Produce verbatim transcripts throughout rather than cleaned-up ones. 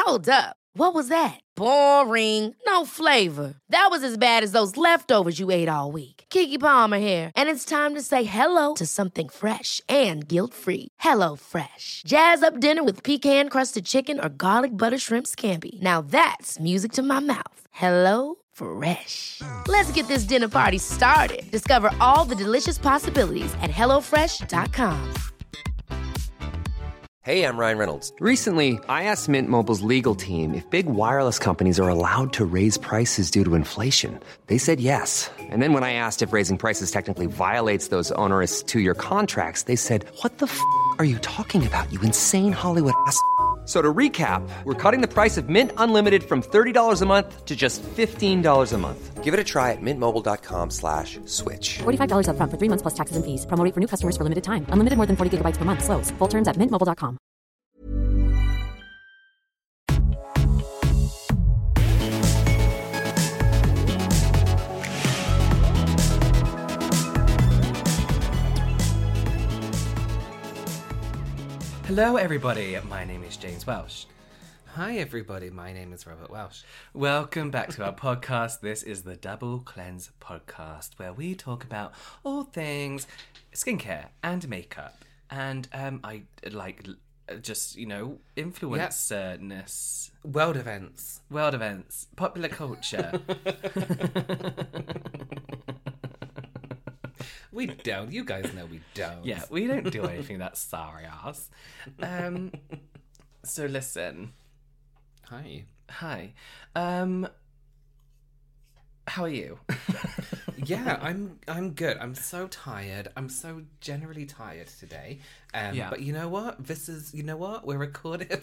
Hold up. What was that? Boring. No flavor. That was as bad as those leftovers you ate all week. Keke Palmer here, and it's time to say hello to something fresh and guilt-free. Hello Fresh. Jazz up dinner with pecan-crusted chicken or garlic butter shrimp scampi. Now that's music to my mouth. Hello Fresh. Let's get this dinner party started. Discover all the delicious possibilities at hello fresh dot com. Hey, I'm Ryan Reynolds. Recently, I asked Mint Mobile's legal team if big wireless companies are allowed to raise prices due to inflation. They said yes. And then when I asked if raising prices technically violates those onerous two-year contracts, they said, what the f*** are you talking about, you insane Hollywood ass f- So to recap, we're cutting the price of Mint Unlimited from thirty dollars a month to just fifteen dollars a month. Give it a try at mintmobile.com slash switch. forty-five dollars up front for three months plus taxes and fees. Promo rate for new customers for limited time. Unlimited more than forty gigabytes per month. Slows full terms at mint mobile dot com. Hello everybody, my name is James Welsh. Hi everybody, my name is Robert Welsh. Welcome back to our podcast. This is the Double Cleanse podcast, where we talk about all things skincare and makeup. And um, I like just, you know, influencer-ness. World events. World events. Popular culture. We don't. You guys know we don't. Yeah, we don't do anything that's sorry ass. Um, so listen. Hi. Hi. Um, how are you? Yeah, I'm I'm good. I'm so tired. I'm so generally tired today. Um, Yeah. But you know what? This is, you know what? We're recording.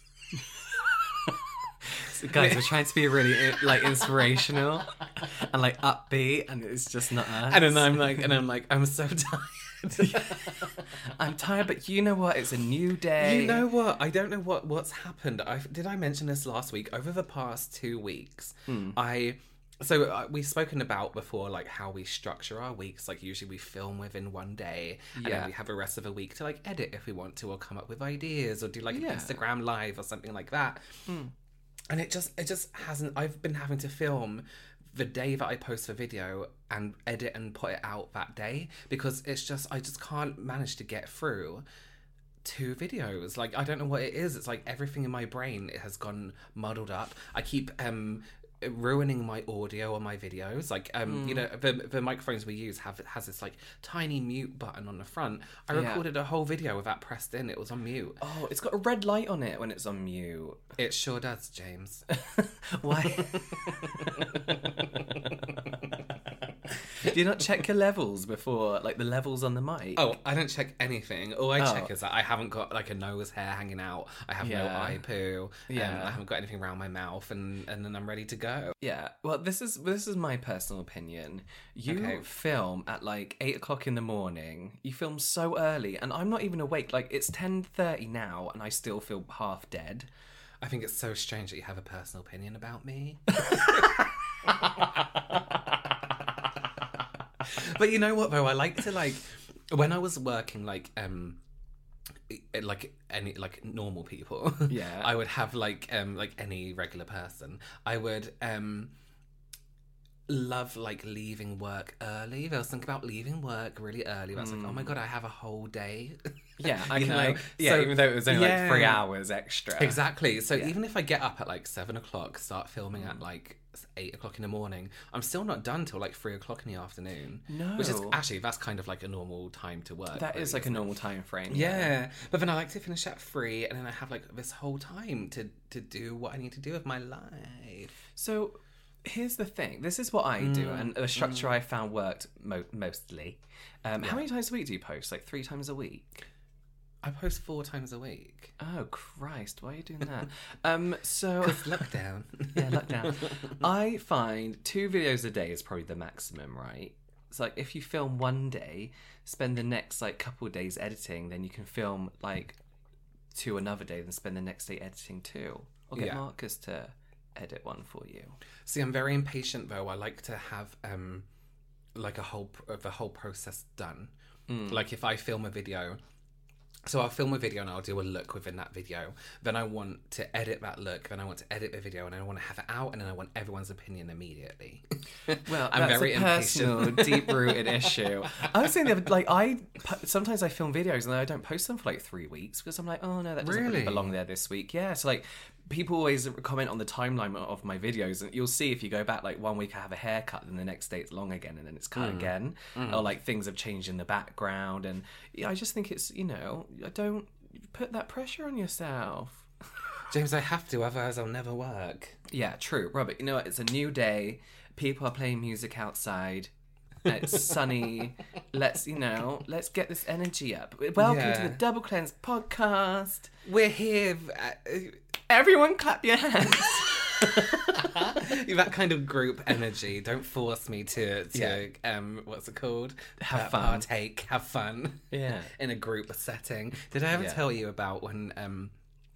Guys, we're trying to be really like inspirational and like upbeat, and it's just not us. And then I'm like, and I'm like, I'm so tired. I'm tired, but you know what? It's a new day. You know what? I don't know what what's happened. I did I mention this last week? Over the past two weeks, Hmm. I so uh, we've spoken about before, like how we structure our weeks. Like usually we film within one day, and Yeah. then we have the rest of the week to like edit if we want to, or come up with ideas, or do like Yeah. an Instagram live or something like that. And it just it just hasn't. I've been having to film the day that I post the video and edit and put it out that day, because it's just I just can't manage to get through two videos. Like, I don't know what it is. It's like everything in my brain, it has gone muddled up. I keep um ruining my audio on my videos. Like um you know, the the microphones we use have has this like tiny mute button on the front. I Yeah. recorded a whole video with that pressed in. It was on mute. Oh, it's got a red light on it when it's on mute. It sure does, James. Why? Do you not check your levels before, like the levels on the mic? Oh, I don't check anything. All I Oh. check is that I haven't got like a nose hair hanging out. I have no Yeah. eye poo. Yeah. Um, I haven't got anything around my mouth, and, and then I'm ready to go. Yeah, well, this is this is my personal opinion. You Okay. film at like eight o'clock in the morning. You film so early, and I'm not even awake. Like it's ten thirty now, and I still feel half dead. I think it's so strange that you have a personal opinion about me. But you know what though? I like to like when I was working like um like any like normal people. Yeah. I would have like um like any regular person. I would um love like leaving work early. I was thinking about leaving work really early. I was like, oh my god, I have a whole day. Yeah, I You can know? like yeah, So- even though it was only yeah. like three hours extra. Exactly. So Yeah. even if I get up at like seven o'clock, start filming at like eight o'clock in the morning, I'm still not done till like three o'clock in the afternoon. No. Which is actually, that's kind of like a normal time to work. That is really, like a isn't it? normal time frame. Yeah. But then I like to finish at three, and then I have like this whole time to, to do what I need to do with my life. So here's the thing. This is what I do, and the structure I found worked mo- mostly. Um, How many times a week do you post? Like three times a week? I post four times a week. Oh Christ! Why are you doing that? um, so Lockdown. yeah, lockdown. I find two videos a day is probably the maximum, right? It's like if you film one day, spend the next like couple of days editing, then you can film like two another day, then spend the next day editing two. Or get Yeah. Marcus to edit one for you. See, I'm very impatient though. I like to have um like a whole the whole process done. Like if I film a video, So I'll film a video and I'll do a look within that video. Then I want to edit that look. Then I want to edit the video and I want to have it out. And then I want everyone's opinion immediately. Well, I'm that's very a personal, impatient. deep-rooted issue. I was saying the other, like, I sometimes I film videos and I don't post them for like three weeks because I'm like, oh no, that doesn't really, Really? belong there this week. Yeah, so like people always comment on the timeline of my videos, and you'll see if you go back like one week I have a haircut, and the next day it's long again, and then it's cut mm. again, mm. or like things have changed in the background, and yeah, I just think it's, you know, I don't put that pressure on yourself. James, I have to, otherwise I'll never work. Yeah, true. Robert, you know what? It's a new day. People are playing music outside. It's sunny. Let's, you know, let's get this energy up. Welcome Yeah. to the Double Cleanse podcast. We're here. Uh, Everyone clap your hands. that kind of group energy. Don't force me to, to Yeah. um, what's it called? Have Uh, fun. Partake, have fun. Yeah. In a group setting. Did I ever Yeah. tell you about when um,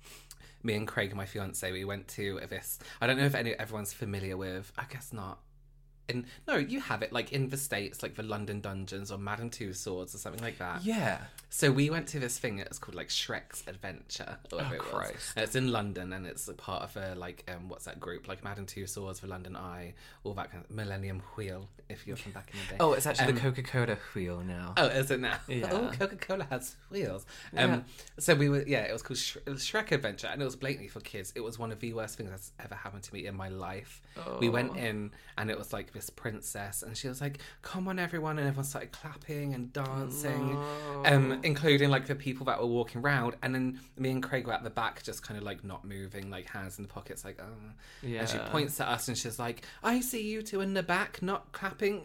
me and Craig, my fiance, we went to this? I don't know if any everyone's familiar with. I guess not. In, no, you have it, like, in the States, like the London Dungeons or Madame Tussauds or something like that. Yeah. So we went to this thing, it's called, like, Shrek's Adventure. Or whatever Oh, it was. Christ. And it's in London, and it's a part of a, like, um, what's that group? Like, Madame Tussauds, the London Eye, all that kind of... Millennium Wheel, if you're from back in the day. Oh, it's actually Um, the Coca-Cola wheel now. Oh, is it now? Yeah. Oh, Coca-Cola has wheels. Yeah. Um, so we were, yeah, it was called Sh- it was Shrek Adventure, and it was blatantly for kids. It was one of the worst things that's ever happened to me in my life. We went in, and it was like this princess, and she was like, "Come on, everyone!" and everyone started clapping and dancing, No. um, including like the people that were walking around. And then me and Craig were at the back, just kind of like not moving, like hands in the pockets, like, "Oh." Yeah. And she points at us, and she's like, "I see you two in the back, not clapping."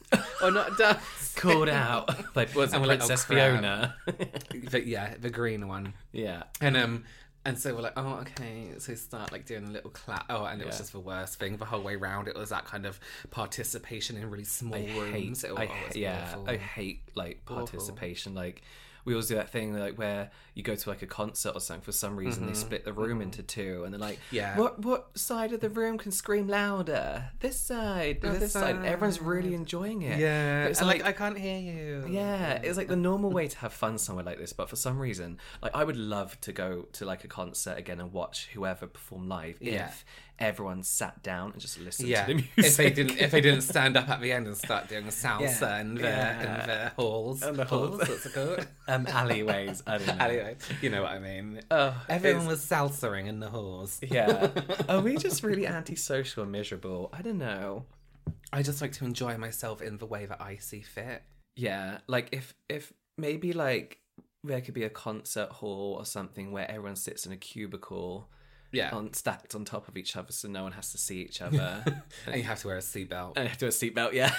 Or not dancing. Called out. Like, was it And we're like, Princess "Oh, crap." Fiona? But yeah, the green one. Yeah. And um and so we're like, oh, okay. So we start like doing a little clap. Oh, and it was Yeah. just the worst thing the whole way round. It was that kind of participation in really small I rooms. hate, It, I, oh, it was yeah, awful. I hate like participation. Like we always do that thing like where you go to like a concert or something. For some reason, they split the room into two, and they're like, Yeah. what what side of the room can scream louder? This side, no, this, This side. And everyone's side. really enjoying it. Yeah, But it's and like, like, I can't hear you. yeah, it's like the normal way to have fun somewhere like this, but for some reason, like I would love to go to like a concert again and watch whoever perform live Yeah. if everyone sat down and just listened Yeah, to the music. if they didn't, if they didn't stand up at the end and start doing salsa Yeah. and the Yeah. and the halls, And the halls. what's it called? um, alleyways. I don't know. Anyway, you know what I mean. Oh, Everyone it's- was salsaing in the halls. Yeah. Are we just really antisocial and miserable? I don't know. I just like to enjoy myself in the way that I see fit. Yeah. Like if if maybe like there could be a concert hall or something where everyone sits in a cubicle Yeah. on stacked on top of each other so no one has to see each other. And you have to wear a seatbelt. And I have to do a seatbelt, yeah.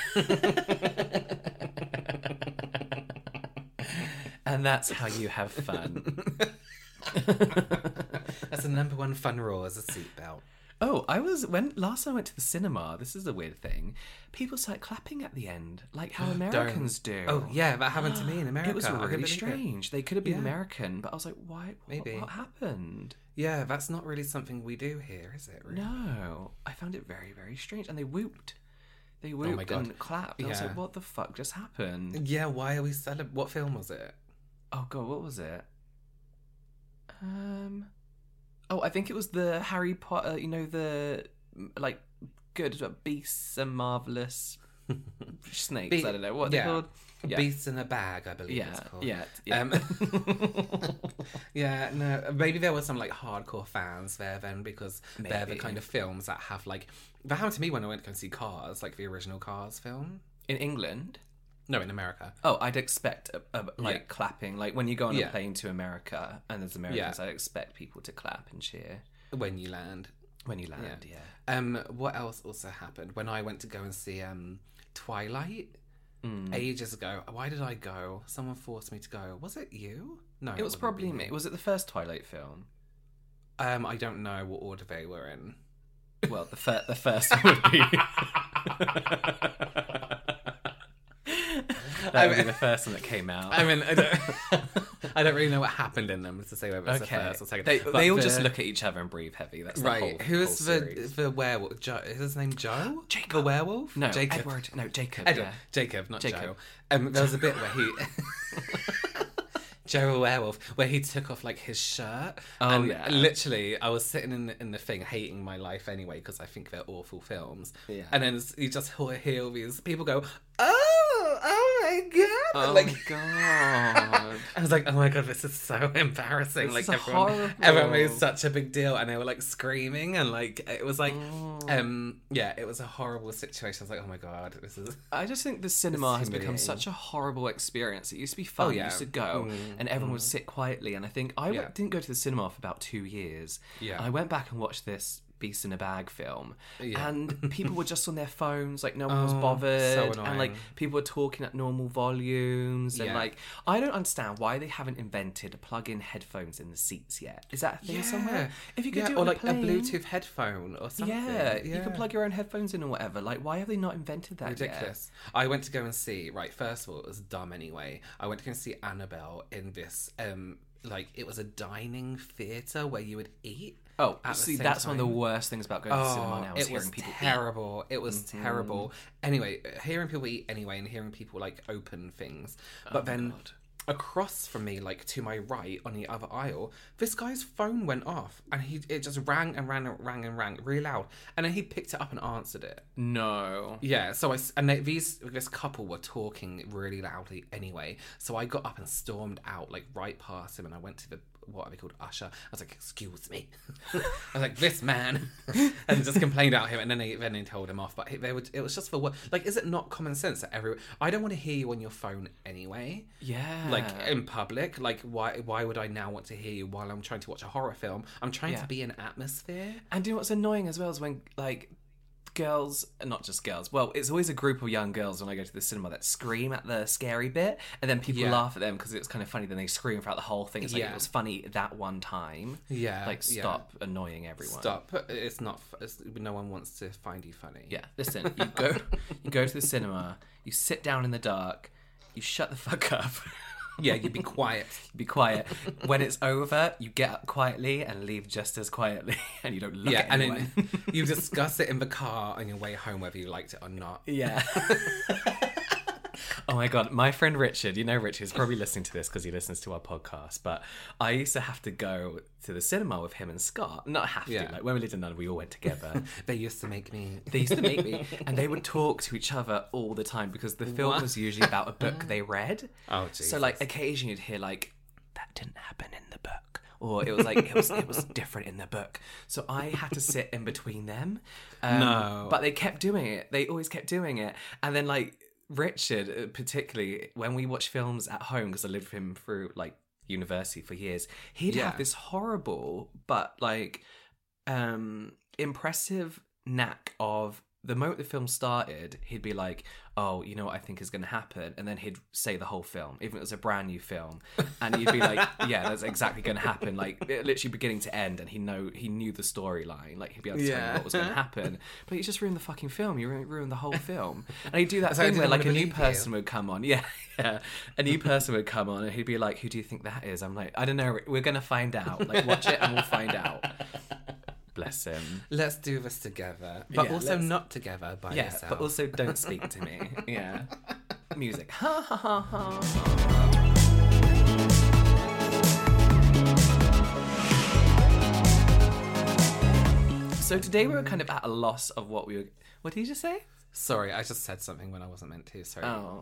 And that's how you have fun. That's the number one fun rule, is a seatbelt. Oh, I was when last time I went to the cinema. This is a weird thing. People start clapping at the end, like how Americans do. Oh yeah, that happened to me in America. It was I couldn't really believe it. strange. They could have been Yeah. American, but I was like, why? What, Maybe. what happened? Yeah, that's not really something we do here, is it? Really? No, I found it very, very strange. And they whooped. They whooped my God. and clapped. I was Yeah. like, what the fuck just happened? Yeah, why are we celebrating? What film was it? Oh god, what was it? Um. Oh, I think it was the Harry Potter. You know the like good beasts and marvelous snakes. Be- I don't know what yeah. they're called. Yeah. Beasts in a Bag, I believe Yeah, it's called. yeah, yeah. Um, yeah, no, maybe there were some like hardcore fans there then, because they're the Maybe. kind of films that have like that happened to me when I went to go see Cars, like the original Cars film. In England. No, in America. Oh, I'd expect a, a, like Yeah. clapping. Like when you go on Yeah. a plane to America and there's Americans, Yeah. I'd expect people to clap and cheer When you land. when you land. Yeah. Um, what else also happened when I went to go and see um Twilight Mm. ages ago? Why did I go? Someone forced me to go. Was it you? No, It was wasn't probably you. me. Was it the first Twilight film? Um, I don't know what order they were in. Well, the fir- the first would be. That would be the first one that came out. I mean, I don't, I don't really know what happened in them to say whether it's okay. the first or second. They, But they all the- just look at each other and breathe heavy. That's the right. whole. Who's whole the series. the werewolf? Joe, is his name Joe? Jacob. The werewolf? No, Jacob. Edward. No, Jacob. Edward. Yeah. Jacob, not Jacob. Joe. Um, there was a bit where he. Jerry Werewolf, where he took off like his shirt. Oh, and yeah. literally, I was sitting in the, in the thing, hating my life anyway, because I think they're awful films. Yeah. And then you just hear all these people go, "Oh, oh my god!" Oh like, my god. I was like, "Oh my god, this is so embarrassing!" This like is everyone, horrible. everyone made such a big deal, and they were like screaming, and like it was like, Oh. um, yeah, it was a horrible situation. I was like, "Oh my god, this is." I just think the cinema has become humiliating. such a horrible experience. It used to be fun. Oh, You yeah. used to go Mm, and everyone would sit quietly. And I think I Yeah. went- didn't go to the cinema for about two years. Yeah. And I went back and watched this Beast in a Bag film. Yeah. And people were just on their phones. Like no one was Oh, bothered. so and like annoying. people were talking at normal volumes. And Yeah. like, I don't understand why they haven't invented plug-in headphones in the seats yet. Is that a thing somewhere? If you could yeah, do it or on like a plane. Bluetooth headphone or something. Yeah, you can plug your own headphones in or whatever. Like, why have they not invented that yet? Ridiculous. I went to go and see, right, first of all, it was dumb anyway. I went to go and see Annabelle in this, um, like, it was a dining theatre where you would eat. Oh, at the see, same that's one of the time. worst things about going to the cinema now is it hearing was people eat. terrible. It was terrible. Anyway, hearing people eat anyway and hearing people, like, open things. But then God. across from me, like, to my right on the other aisle, this guy's phone went off and he it just rang and rang and rang and rang really loud. And then he picked it up and answered it. No. Yeah, so I s- and they, these this couple were talking really loudly anyway. So I got up and stormed out like right past him, and I went to the what are they called usher. I was like, "Excuse me," I was like, "This man," and just complained about him. And then they then they told him off. But they would it was just for what? Like, is it not common sense that every I don't want to hear you on your phone anyway. Yeah. Like in public, like why why would I now want to hear you while I'm trying to watch a horror film? I'm trying Yeah. to be in atmosphere. And do you know what's annoying as well is when, like, girls, not just girls, well, it's always a group of young girls when I go to the cinema that scream at the scary bit, and then people Yeah. laugh at them because it's kind of funny, then they scream throughout the whole thing. It's like, Yeah. it was funny that one time. Yeah, Like, yeah. stop annoying everyone. Stop! It's not. It's, no one wants to find you funny. Yeah, listen, you go, you go to the cinema, you sit down in the dark, you shut the fuck up. Yeah, you be quiet. Be quiet. When it's over, you get up quietly and leave just as quietly, and you don't look Yeah, at and anyone. then you discuss it in the car on your way home, whether you liked it or not. Yeah. Oh my god, my friend Richard, you know Richard, he's probably listening to this because he listens to our podcast, but I used to have to go to the cinema with him and Scott. Not have to, Yeah. like when we lived in London, we all went together. They used to make me. They used to make me, and they would talk to each other all the time because the film What? was usually about a book they read. Oh, Jesus. So like occasionally you'd hear like, that didn't happen in the book. Or it was like, it was it was different in the book. So I had to sit in between them. Um, No. But they kept doing it. They always kept doing it. And then like, Richard, uh, particularly, when we watch films at home, because I lived with him through like university for years, he'd Yeah. have this horrible but like um impressive knack of the moment the film started, he'd be like, "Oh, you know what I think is going to happen," and then he'd say the whole film, even if it was a brand new film, and you'd be like, "Yeah, that's exactly going to happen," like literally beginning to end, and he know he knew the storyline, like he'd be able to tell you Yeah. what was going to happen, but you just ruined the fucking film. You ruined, ruined the whole film, and he'd do that So I thing where didn't like a wanna new believe you. person would come on, yeah, yeah, a new person would come on, and he'd be like, "Who do you think that is?" I'm like, "I don't know. We're going to find out. Like, watch it, and we'll find out." Bless him. Let's do this together, but Yeah, also let's- not together by Yeah, yourself. but also don't speak to me. Yeah. Music. Ha ha ha ha. So today we were kind of at a loss of what we were. What did you just say? Sorry, I just said something when I wasn't meant to. Sorry. Oh.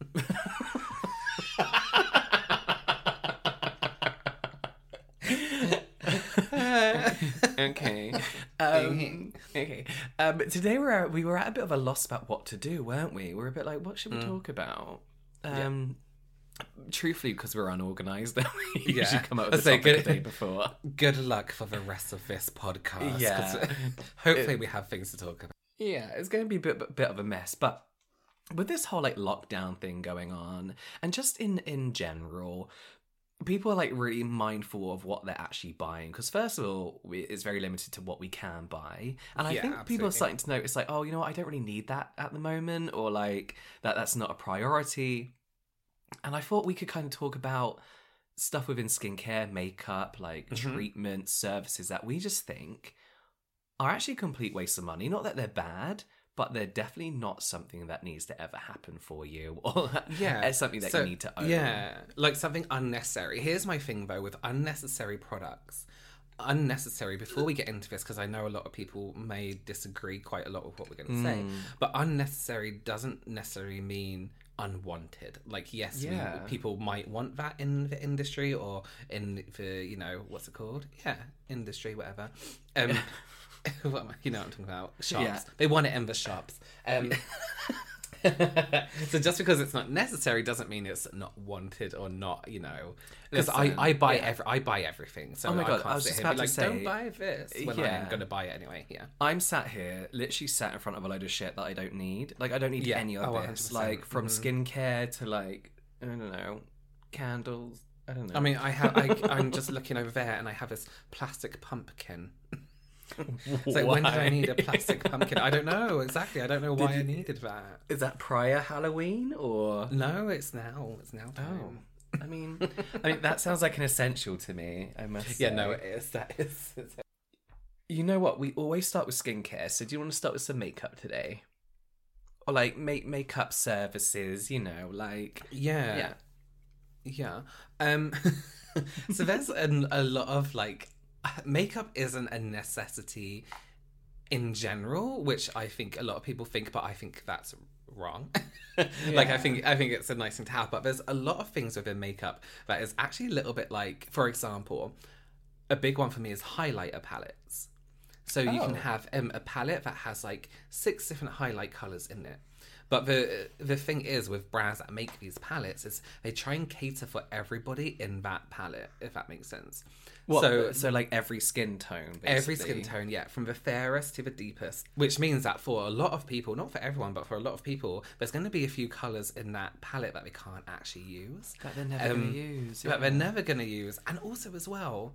Okay. Um, okay. Um, today we're at, we were at a bit of a loss about what to do, weren't we? We were a bit like, what should we talk about? Um, Truthfully, because we're unorganised, we usually Yeah. come up with So the topic good- the day before. Good luck for the rest of this podcast. 'cause Yeah. hopefully, we have things to talk about. Yeah, it's going to be a bit, bit of a mess, but with this whole like lockdown thing going on, and just in in general, people are like really mindful of what they're actually buying. Because first of all, we, it's very limited to what we can buy, and I Yeah, think people are absolutely. starting to notice like, oh, you know what, I don't really need that at the moment, or like that that's not a priority. And I thought we could kind of talk about stuff within skincare, makeup, like treatments, services that we just think are actually a complete waste of money. Not that they're bad, but they're definitely not something that needs to ever happen for you, or Yeah. it's something that So, you need to own. Yeah. Like something unnecessary. Here's my thing though with unnecessary products. Unnecessary, before we get into this, because I know a lot of people may disagree quite a lot with what we're going to say, Mm. but unnecessary doesn't necessarily mean unwanted. Like, yes, we- Yeah. people might want that in the industry or in the, you know, what's it called? Yeah, industry, whatever. Um, what am I- you know what I'm talking about? Shops. Yeah. They want it in the shops. Um, so just because it's not necessary doesn't mean it's not wanted or not, you know. Because I, Listen, I buy yeah. every I buy everything. So Oh my I God, can't I was sit just here and be about like, to say- don't buy this when Yeah. I'm gonna buy it anyway. Yeah. I'm sat here, literally sat in front of a load of shit that I don't need. Like, I don't need Yeah. any of Oh, this. one hundred percent. Like, from Mhm. skincare to, like, I don't know, candles. I don't know. I mean, I have. I, I'm just looking over there, and I have this plastic pumpkin. It's like, when did I Why? need a plastic pumpkin? I don't know exactly. I don't know why I needed that. Is that prior Halloween, or? No, it's now. It's now time. I mean, I mean that sounds like an essential to me. I must. Yeah, say. no, it is. That is. It's... You know what? We always start with skincare. So do you want to start with some makeup today, or like make makeup services? You know, like Yeah. yeah. Yeah. Um. So there's an, a lot of like makeup isn't a necessity in general, which I think a lot of people think, but I think that's wrong. Like, I think I think it's a nice thing to have, but there's a lot of things within makeup that is actually a little bit like, for example, a big one for me is highlighter palettes. So you can Oh. have um, a palette that has like six different highlight colors in it. But the the thing is with brands that make these palettes is they try and cater for everybody in that palette, if that makes sense. What, So so like every skin tone, basically. every skin tone, yeah, from the fairest to the deepest. Which means that for a lot of people, not for everyone, but for a lot of people, there's going to be a few colours in that palette that they can't actually use. that they're never Um, going to use. That they're never going to use. And also as well,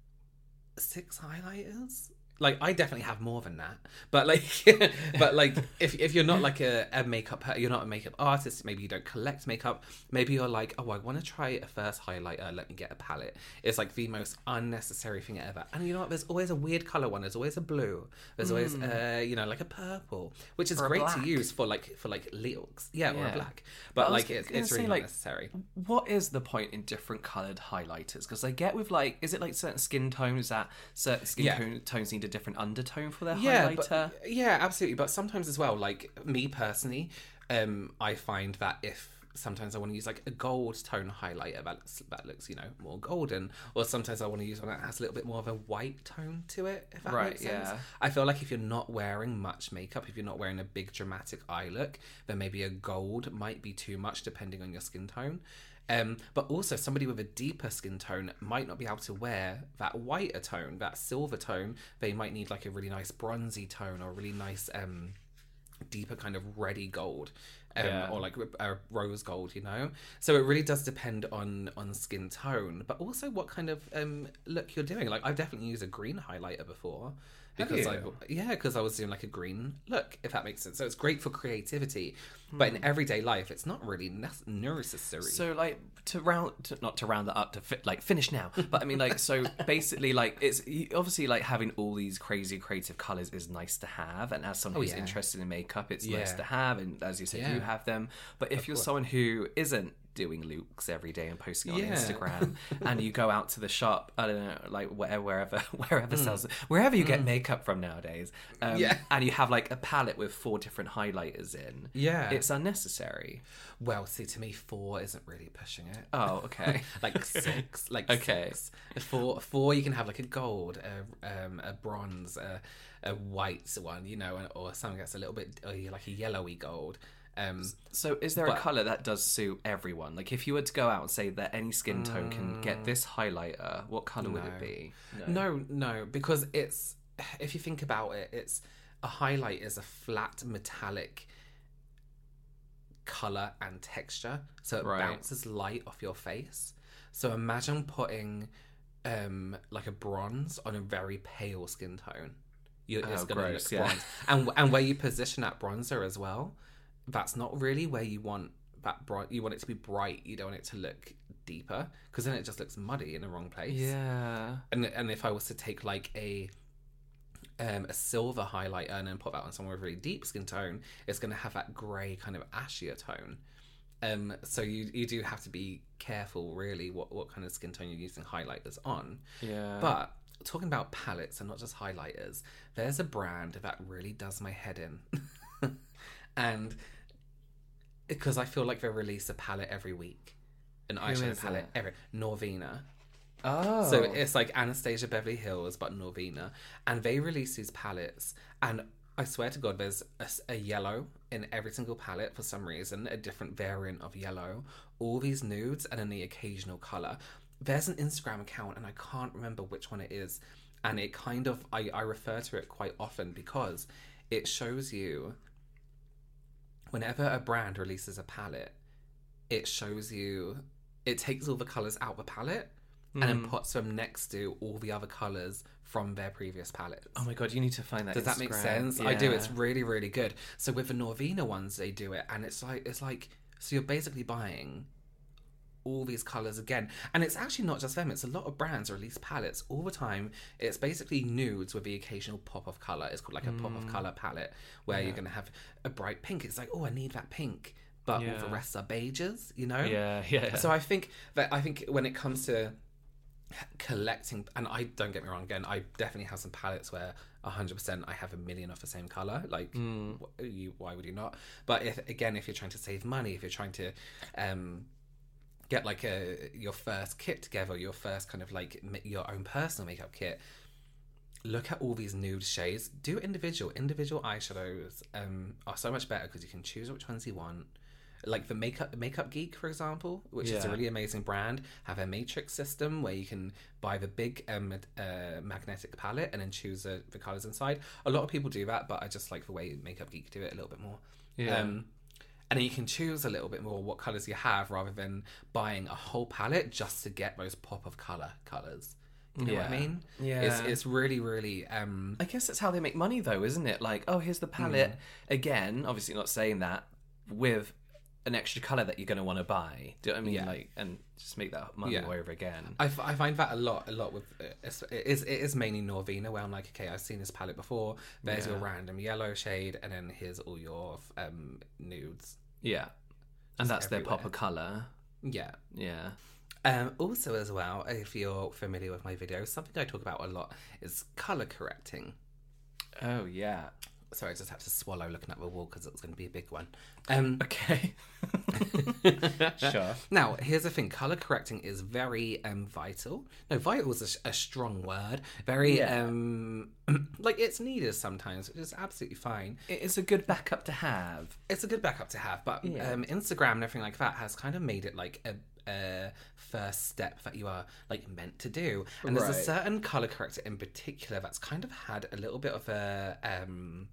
six highlighters? Like, I definitely have more than that. But like, but like, if if you're not like a, a makeup, you're not a makeup artist, maybe you don't collect makeup, maybe you're like, oh, I want to try a first highlighter, let me get a palette. It's like the most unnecessary thing ever. And you know what, there's always a weird colour one, there's always a blue, there's always, uh, you know, like a purple, which is Or a great black. to use for like, for like looks. Yeah, or Yeah. a black. But I But was like, it's, gonna it's say, really like, not necessary. What is the point in different coloured highlighters? Because I get with like, is it like certain skin tones that certain skin Yeah. tone- tones need a different undertone for their Yeah, highlighter? but, yeah, absolutely. But sometimes as well, like me personally, um, I find that if sometimes I want to use like a gold tone highlighter that looks, that looks, you know, more golden, or sometimes I want to use one that has a little bit more of a white tone to it, if that Right, makes sense. yeah. I feel like if you're not wearing much makeup, if you're not wearing a big dramatic eye look, then maybe a gold might be too much depending on your skin tone. Um, but also somebody with a deeper skin tone might not be able to wear that whiter tone, that silver tone. They might need like a really nice bronzy tone or a really nice um, deeper kind of reddy gold. Um, Yeah. Or like a rose gold, you know. So it really does depend on on skin tone, but also what kind of um, look you're doing. Like I've definitely used a green highlighter before because I you? yeah because I was doing like a green look, if that makes sense. So it's great for creativity, but in everyday life, it's not really ne- necessary. So like to round, to, not to round that up to fit, like finish now, but I mean like so basically like it's you- obviously like having all these crazy creative colors is nice to have, and as someone Oh, who's yeah. interested in makeup, it's Yeah. nice to have, and as you said, Yeah. you have them. But if you're someone who isn't doing looks every day and posting on Yeah. Instagram, and you go out to the shop, I don't know, like wherever, wherever, wherever Mm. sells, wherever you get makeup from nowadays, um, Yeah. and you have like a palette with four different highlighters in, Yeah. it's unnecessary. Well, see, to me, four isn't really pushing it. Oh, okay. Like six, like Okay. six. Four, four. You can have like a gold, a um, a bronze, a, a white one, you know, or something that's a little bit uh, like a yellowy gold. Um, So is there But- a colour that does suit everyone? Like if you were to go out and say that any skin tone can get this highlighter, what colour would it No. be? no, no, because it's if you think about it, it's a highlight is a flat metallic color and texture, so it Right. bounces light off your face. So imagine putting um like a bronze on a very pale skin tone. You, it's Oh, gonna gross, look yeah. bronze, and and where you position that bronzer as well, that's not really where you want that bright. You want it to be bright. You don't want it to look deeper, because then it just looks muddy in the wrong place. Yeah. And and if I was to take like a um, a silver highlighter and then put that on someone with really deep skin tone, it's going to have that grey kind of ashier tone. Um, so you you do have to be careful, really, what, what kind of skin tone you're using highlighters on. Yeah. But talking about palettes and not just highlighters, there's a brand that really does my head in. And because I feel like they release a palette every week. An eyeshadow is palette that? every Norvina. Oh. So it's like Anastasia Beverly Hills, but Norvina. And they release these palettes. And I swear to God, there's a, a yellow in every single palette for some reason, a different variant of yellow. All these nudes and then the occasional colour. There's an Instagram account, and I can't remember which one it is. And it kind of, I, I refer to it quite often because it shows you, whenever a brand releases a palette, it shows you, it takes all the colours out of the palette and then puts them next to all the other colours from their previous palettes. Oh my God, you need to find that. Does that make Instagram. sense? Yeah. I do. It's really, really good. So with the Norvina ones, they do it, and it's like, it's like, so you're basically buying all these colours again. And it's actually not just them, it's a lot of brands release palettes all the time. It's basically nudes with the occasional pop of colour. It's called like a mm. pop of colour palette, where yeah. you're going to have a bright pink. It's like, oh, I need that pink. But yeah. all the rest are beiges, you know? Yeah, yeah. So I think that, I think when it comes to collecting, and I don't get me wrong, again, I definitely have some palettes where one hundred percent I have a million of the same colour. Like, mm. you, why would you not? But if again, if you're trying to save money, if you're trying to um, get like a your first kit together, your first kind of like your own personal makeup kit, look at all these nude shades. Do individual individual eyeshadows um, are so much better because you can choose which ones you want. Like the Makeup Makeup Geek, for example, which yeah. is a really amazing brand, have a matrix system where you can buy the big um, uh, magnetic palette and then choose uh, the colours inside. A lot of people do that, but I just like the way Makeup Geek do it a little bit more. Yeah. Um, and then you can choose a little bit more what colours you have rather than buying a whole palette just to get those pop of colour colours. You know yeah. what I mean? Yeah. It's, it's really, really... Um... I guess that's how they make money, though, isn't it? Like, oh, here's the palette. Mm. Again, obviously not saying that, with an extra colour that you're going to want to buy. Do you know what I mean? Yeah. Like, and just make that money Yeah. over again. I, f- I find that a lot, a lot with... Uh, it is it is mainly Norvina, where I'm like, okay, I've seen this palette before. There's Yeah. your random yellow shade, and then here's all your um, nudes. Yeah. And Just that's everywhere. their pop of colour. Yeah. Yeah. Um, also, as well, if you're familiar with my videos, something I talk about a lot is colour correcting. Oh, yeah. Sorry, I just had to swallow looking at the wall because it's going to be a big one. Um, okay. Sure. Now, here's the thing. Colour correcting is very um, vital. No, vital is a, a strong word. Very, Yeah. um, like, it's needed sometimes, which is absolutely fine. It's a good backup to have. It's a good backup to have, but Yeah. um, Instagram and everything like that has kind of made it like a, a first step that you are like meant to do. And there's a Right. certain colour corrector in particular that's kind of had a little bit of a... Um,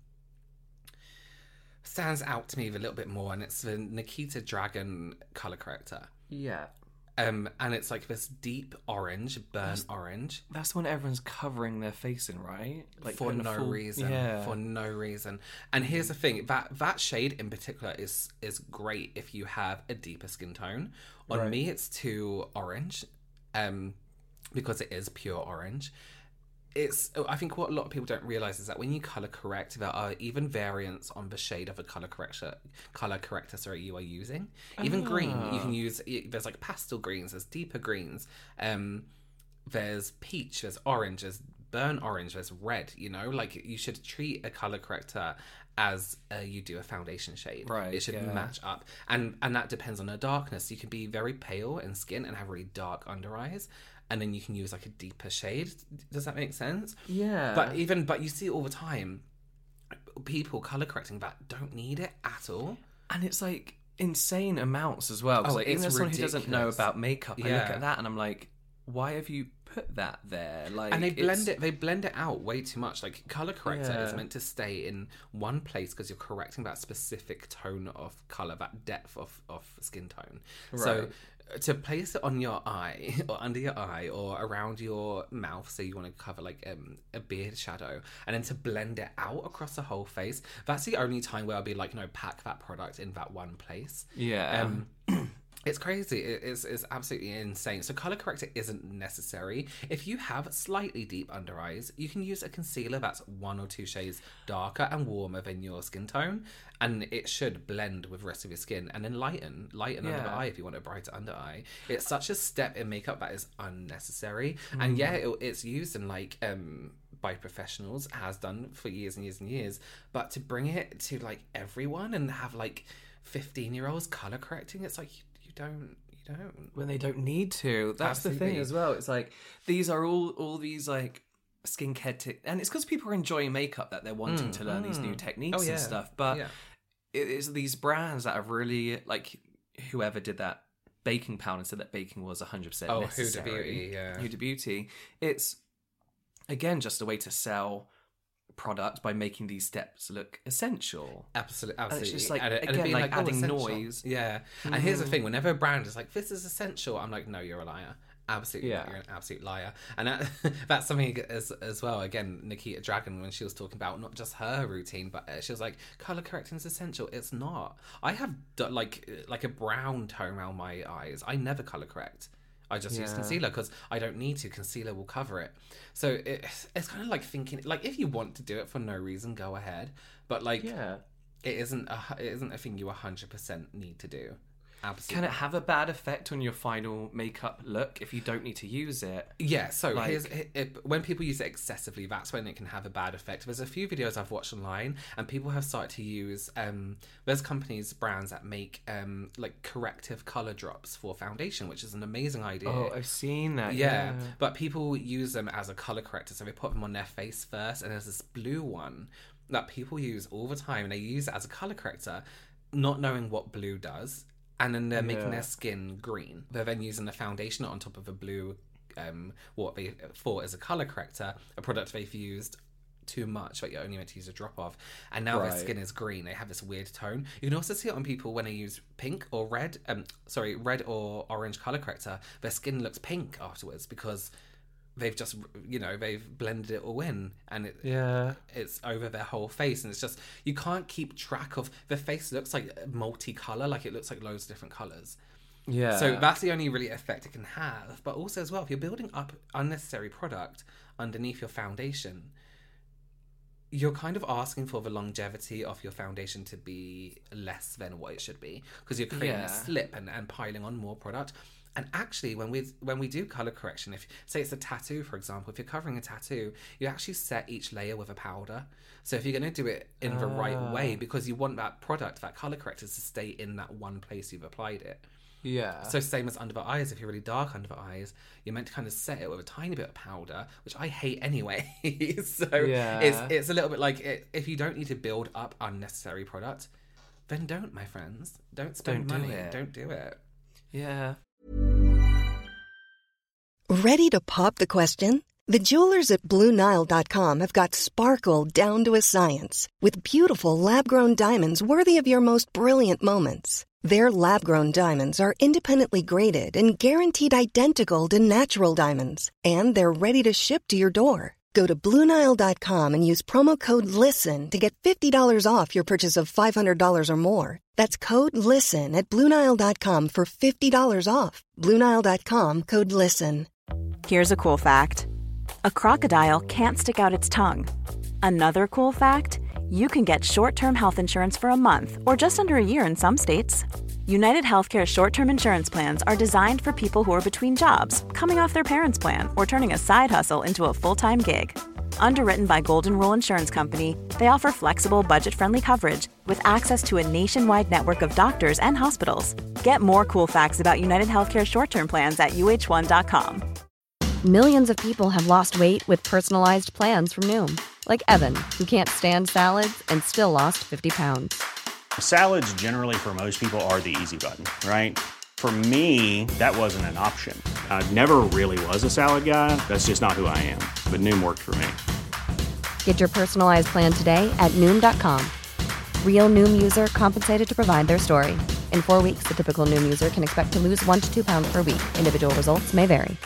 stands out to me a little bit more, and it's the Nikita Dragon colour corrector. Yeah. Um, and it's like this deep orange, burnt orange. That's when everyone's covering their face in, right? Like For putting a no full- reason. Yeah. For no reason. And here's the thing, that that shade in particular is is great if you have a deeper skin tone. On Right. me, it's too orange, um, because it is pure orange. It's. I think what a lot of people don't realize is that when you color correct, there are even variants on the shade of a color corrector. Color corrector, sorry, you are using. Even green, you can use. There's like pastel greens. There's deeper greens. Um, there's peach. There's orange. There's burnt orange. There's red. You know, like you should treat a color corrector as uh, you do a foundation shade. Right, It should yeah. match up, and and that depends on the darkness. You can be very pale in skin and have really dark under eyes. And then you can use like a deeper shade. Does that make sense? Yeah. But even, but you see it all the time. People color correcting that don't need it at all. And it's like insane amounts as well. 'Cause, Oh, like, even it's as someone who doesn't know ridiculous. about makeup, I look Yeah. at that and I'm like, why have you put that there? Like, And they blend it's- it. They blend it out way too much. Like color corrector is Yeah. meant to stay in one place because you're correcting that specific tone of color, that depth of of skin tone. So Right. to place it on your eye or under your eye or around your mouth, so you want to cover like um, a beard shadow, and then to blend it out across the whole face, that's the only time where I'll be like, no, pack that product in that one place. Yeah. Um, It's crazy. It is it's absolutely insane. So colour corrector isn't necessary. If you have slightly deep under eyes, you can use a concealer that's one or two shades darker and warmer than your skin tone, and it should blend with the rest of your skin and then lighten, lighten Yeah. under the eye if you want a brighter under eye. It's such a step in makeup that is unnecessary, mm. and yeah, it, it's used in like um. by professionals, has done for years and years and years, but to bring it to like everyone and have like fifteen year olds color correcting, it's like you, you don't you don't when they don't need to. That's Absolutely. the thing as well. It's like these are all all these like skincare t- and it's because people are enjoying makeup that they're wanting Mm, to learn mm. these new techniques Oh, yeah. and stuff, but Yeah. it is these brands that have really, like, whoever did that baking powder and said that baking was one hundred percent Oh, necessary. Huda Beauty, yeah. Huda Beauty. It's again just a way to sell product by making these steps look essential. Absolutely, And absolutely. it's just like, And it- and it again, being like oh, adding essential. noise. Yeah. And here's the thing: whenever a brand is like, "This is essential," I'm like, "No, you're a liar." Absolutely, Yeah. not. You're an absolute liar. And that, that's something as as well. Again, Nikita Dragon, when she was talking about not just her routine, but uh, she was like, "Color correcting is essential." It's not. I have d- like like a brown tone around my eyes. I never color correct. I just use Yeah. concealer because I don't need to. Concealer will cover it. So it, it's kind of like thinking, like, if you want to do it for no reason, go ahead. But like, Yeah. it isn't a, it isn't a thing you one hundred percent need to do. Absolutely. Can it have a bad effect on your final makeup look if you don't need to use it? Yeah, so Like- here's it, it, when people use it excessively, that's when it can have a bad effect. There's a few videos I've watched online, and people have started to use. Um, there's companies, brands that make um, like corrective color drops for foundation, which is an amazing idea. Oh, I've seen that. yeah, Yeah. but people use them as a color corrector, so they put them on their face first, and there's this blue one that people use all the time, and they use it as a color corrector, not knowing what blue does. And then they're making Yeah. their skin green. They're then using the foundation on top of a blue, um, what they thought is a color corrector, a product they've used too much, but you're only meant to use a drop of. And now Right. their skin is green. They have this weird tone. You can also see it on people when they use pink or red, um, sorry, red or orange color corrector. Their skin looks pink afterwards because they've just, you know, they've blended it all in, and it, Yeah. it's over their whole face, and it's just, you can't keep track of, the face looks like multicolor, like it looks like loads of different colors. Yeah. So that's the only really effect it can have. But also as well, if you're building up unnecessary product underneath your foundation, you're kind of asking for the longevity of your foundation to be less than what it should be, because you're creating Yeah. a slip and, and piling on more product. And actually, when we when we do color correction, if say it's a tattoo, for example, if you're covering a tattoo, you actually set each layer with a powder. So if you're going to do it in the right way, because you want that product, that color corrector, to stay in that one place you've applied it. Yeah. So same as under the eyes, if you're really dark under the eyes, you're meant to kind of set it with a tiny bit of powder, which I hate anyway. So Yeah. it's it's a little bit like, it, if you don't need to build up unnecessary product, then don't, my friends. Don't spend Don't do money. it. Don't do it. Yeah. Ready to pop the question? The jewelers at Blue Nile dot com have got sparkle down to a science with beautiful lab-grown diamonds worthy of your most brilliant moments. Their lab-grown diamonds are independently graded and guaranteed identical to natural diamonds, and they're ready to ship to your door. Go to Blue Nile dot com and use promo code LISTEN to get fifty dollars off your purchase of five hundred dollars or more. That's code LISTEN at Blue Nile dot com for fifty dollars off. Blue Nile dot com, code LISTEN. Here's a cool fact. A crocodile can't stick out its tongue. Another cool fact, you can get short-term health insurance for a month or just under a year in some states. United Healthcare short-term insurance plans are designed for people who are between jobs, coming off their parents' plan, or turning a side hustle into a full-time gig. Underwritten by Golden Rule Insurance Company, they offer flexible, budget-friendly coverage with access to a nationwide network of doctors and hospitals. Get more cool facts about United Healthcare short-term plans at U H one dot com. Millions of people have lost weight with personalized plans from Noom. Like Evan, who can't stand salads and still lost fifty pounds. Salads generally for most people are the easy button, right? For me, that wasn't an option. I never really was a salad guy. That's just not who I am. But Noom worked for me. Get your personalized plan today at Noom dot com. Real Noom user compensated to provide their story. In four weeks, the typical Noom user can expect to lose one to two pounds per week. Individual results may vary.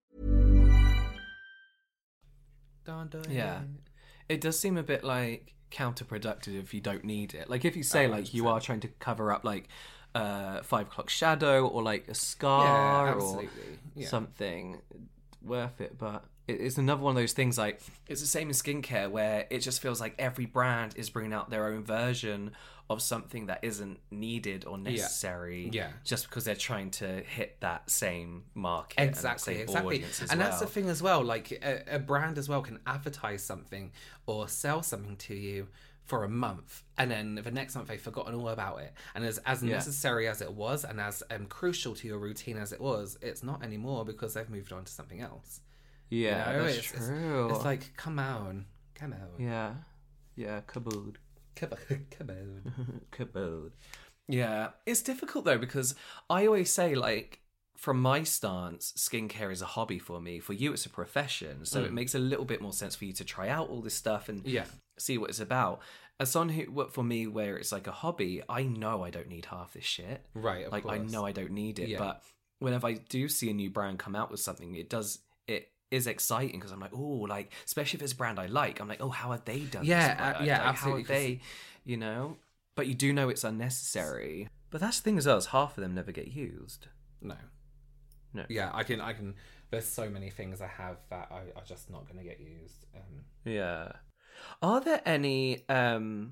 Dun, dun, Yeah. dun. It does seem a bit like counterproductive if you don't need it. Like if you say Oh, like you are trying to cover up like uh, Five O'Clock Shadow or like a Yeah, scar or absolutely. Yeah. something, worth it. But it- it's another one of those things, like, it's the same in skincare where it just feels like every brand is bringing out their own version of something that isn't needed or necessary Yeah. just because they're trying to hit that same market Exactly, and that same exactly. audience as And well. that's the thing as well. Like a, a brand as well can advertise something or sell something to you for a month, and then the next month they've forgotten all about it. And as as Yeah. necessary as it was, and as um, crucial to your routine as it was, it's not anymore because they've moved on to something else. Yeah, You know, that's it's, it's- true. It's, like, come on, come on, yeah, yeah, kabood. come on, come on. Kabood. Yeah, it's difficult though because I always say, like, from my stance, skincare is a hobby for me. For you, it's a profession, so it makes a little bit more sense for you to try out all this stuff and Yeah. see what it's about. As someone who, what for me, where it's like a hobby, I know I don't need half this shit. Right, of like I course. know I don't need it, Yeah. but whenever I do see a new brand come out with something, it does it. Is exciting because I'm like, oh, like, especially if it's a brand I like, I'm like, oh, how have they done Yeah, this? uh, Like, yeah, like, absolutely, How have they, you know? But you do know it's unnecessary. But that's the thing as well, is half of them never get used. No. No. Yeah, I can, I can. There's so many things I have that I, are just not going to get used. Um, Yeah. Are there any, um,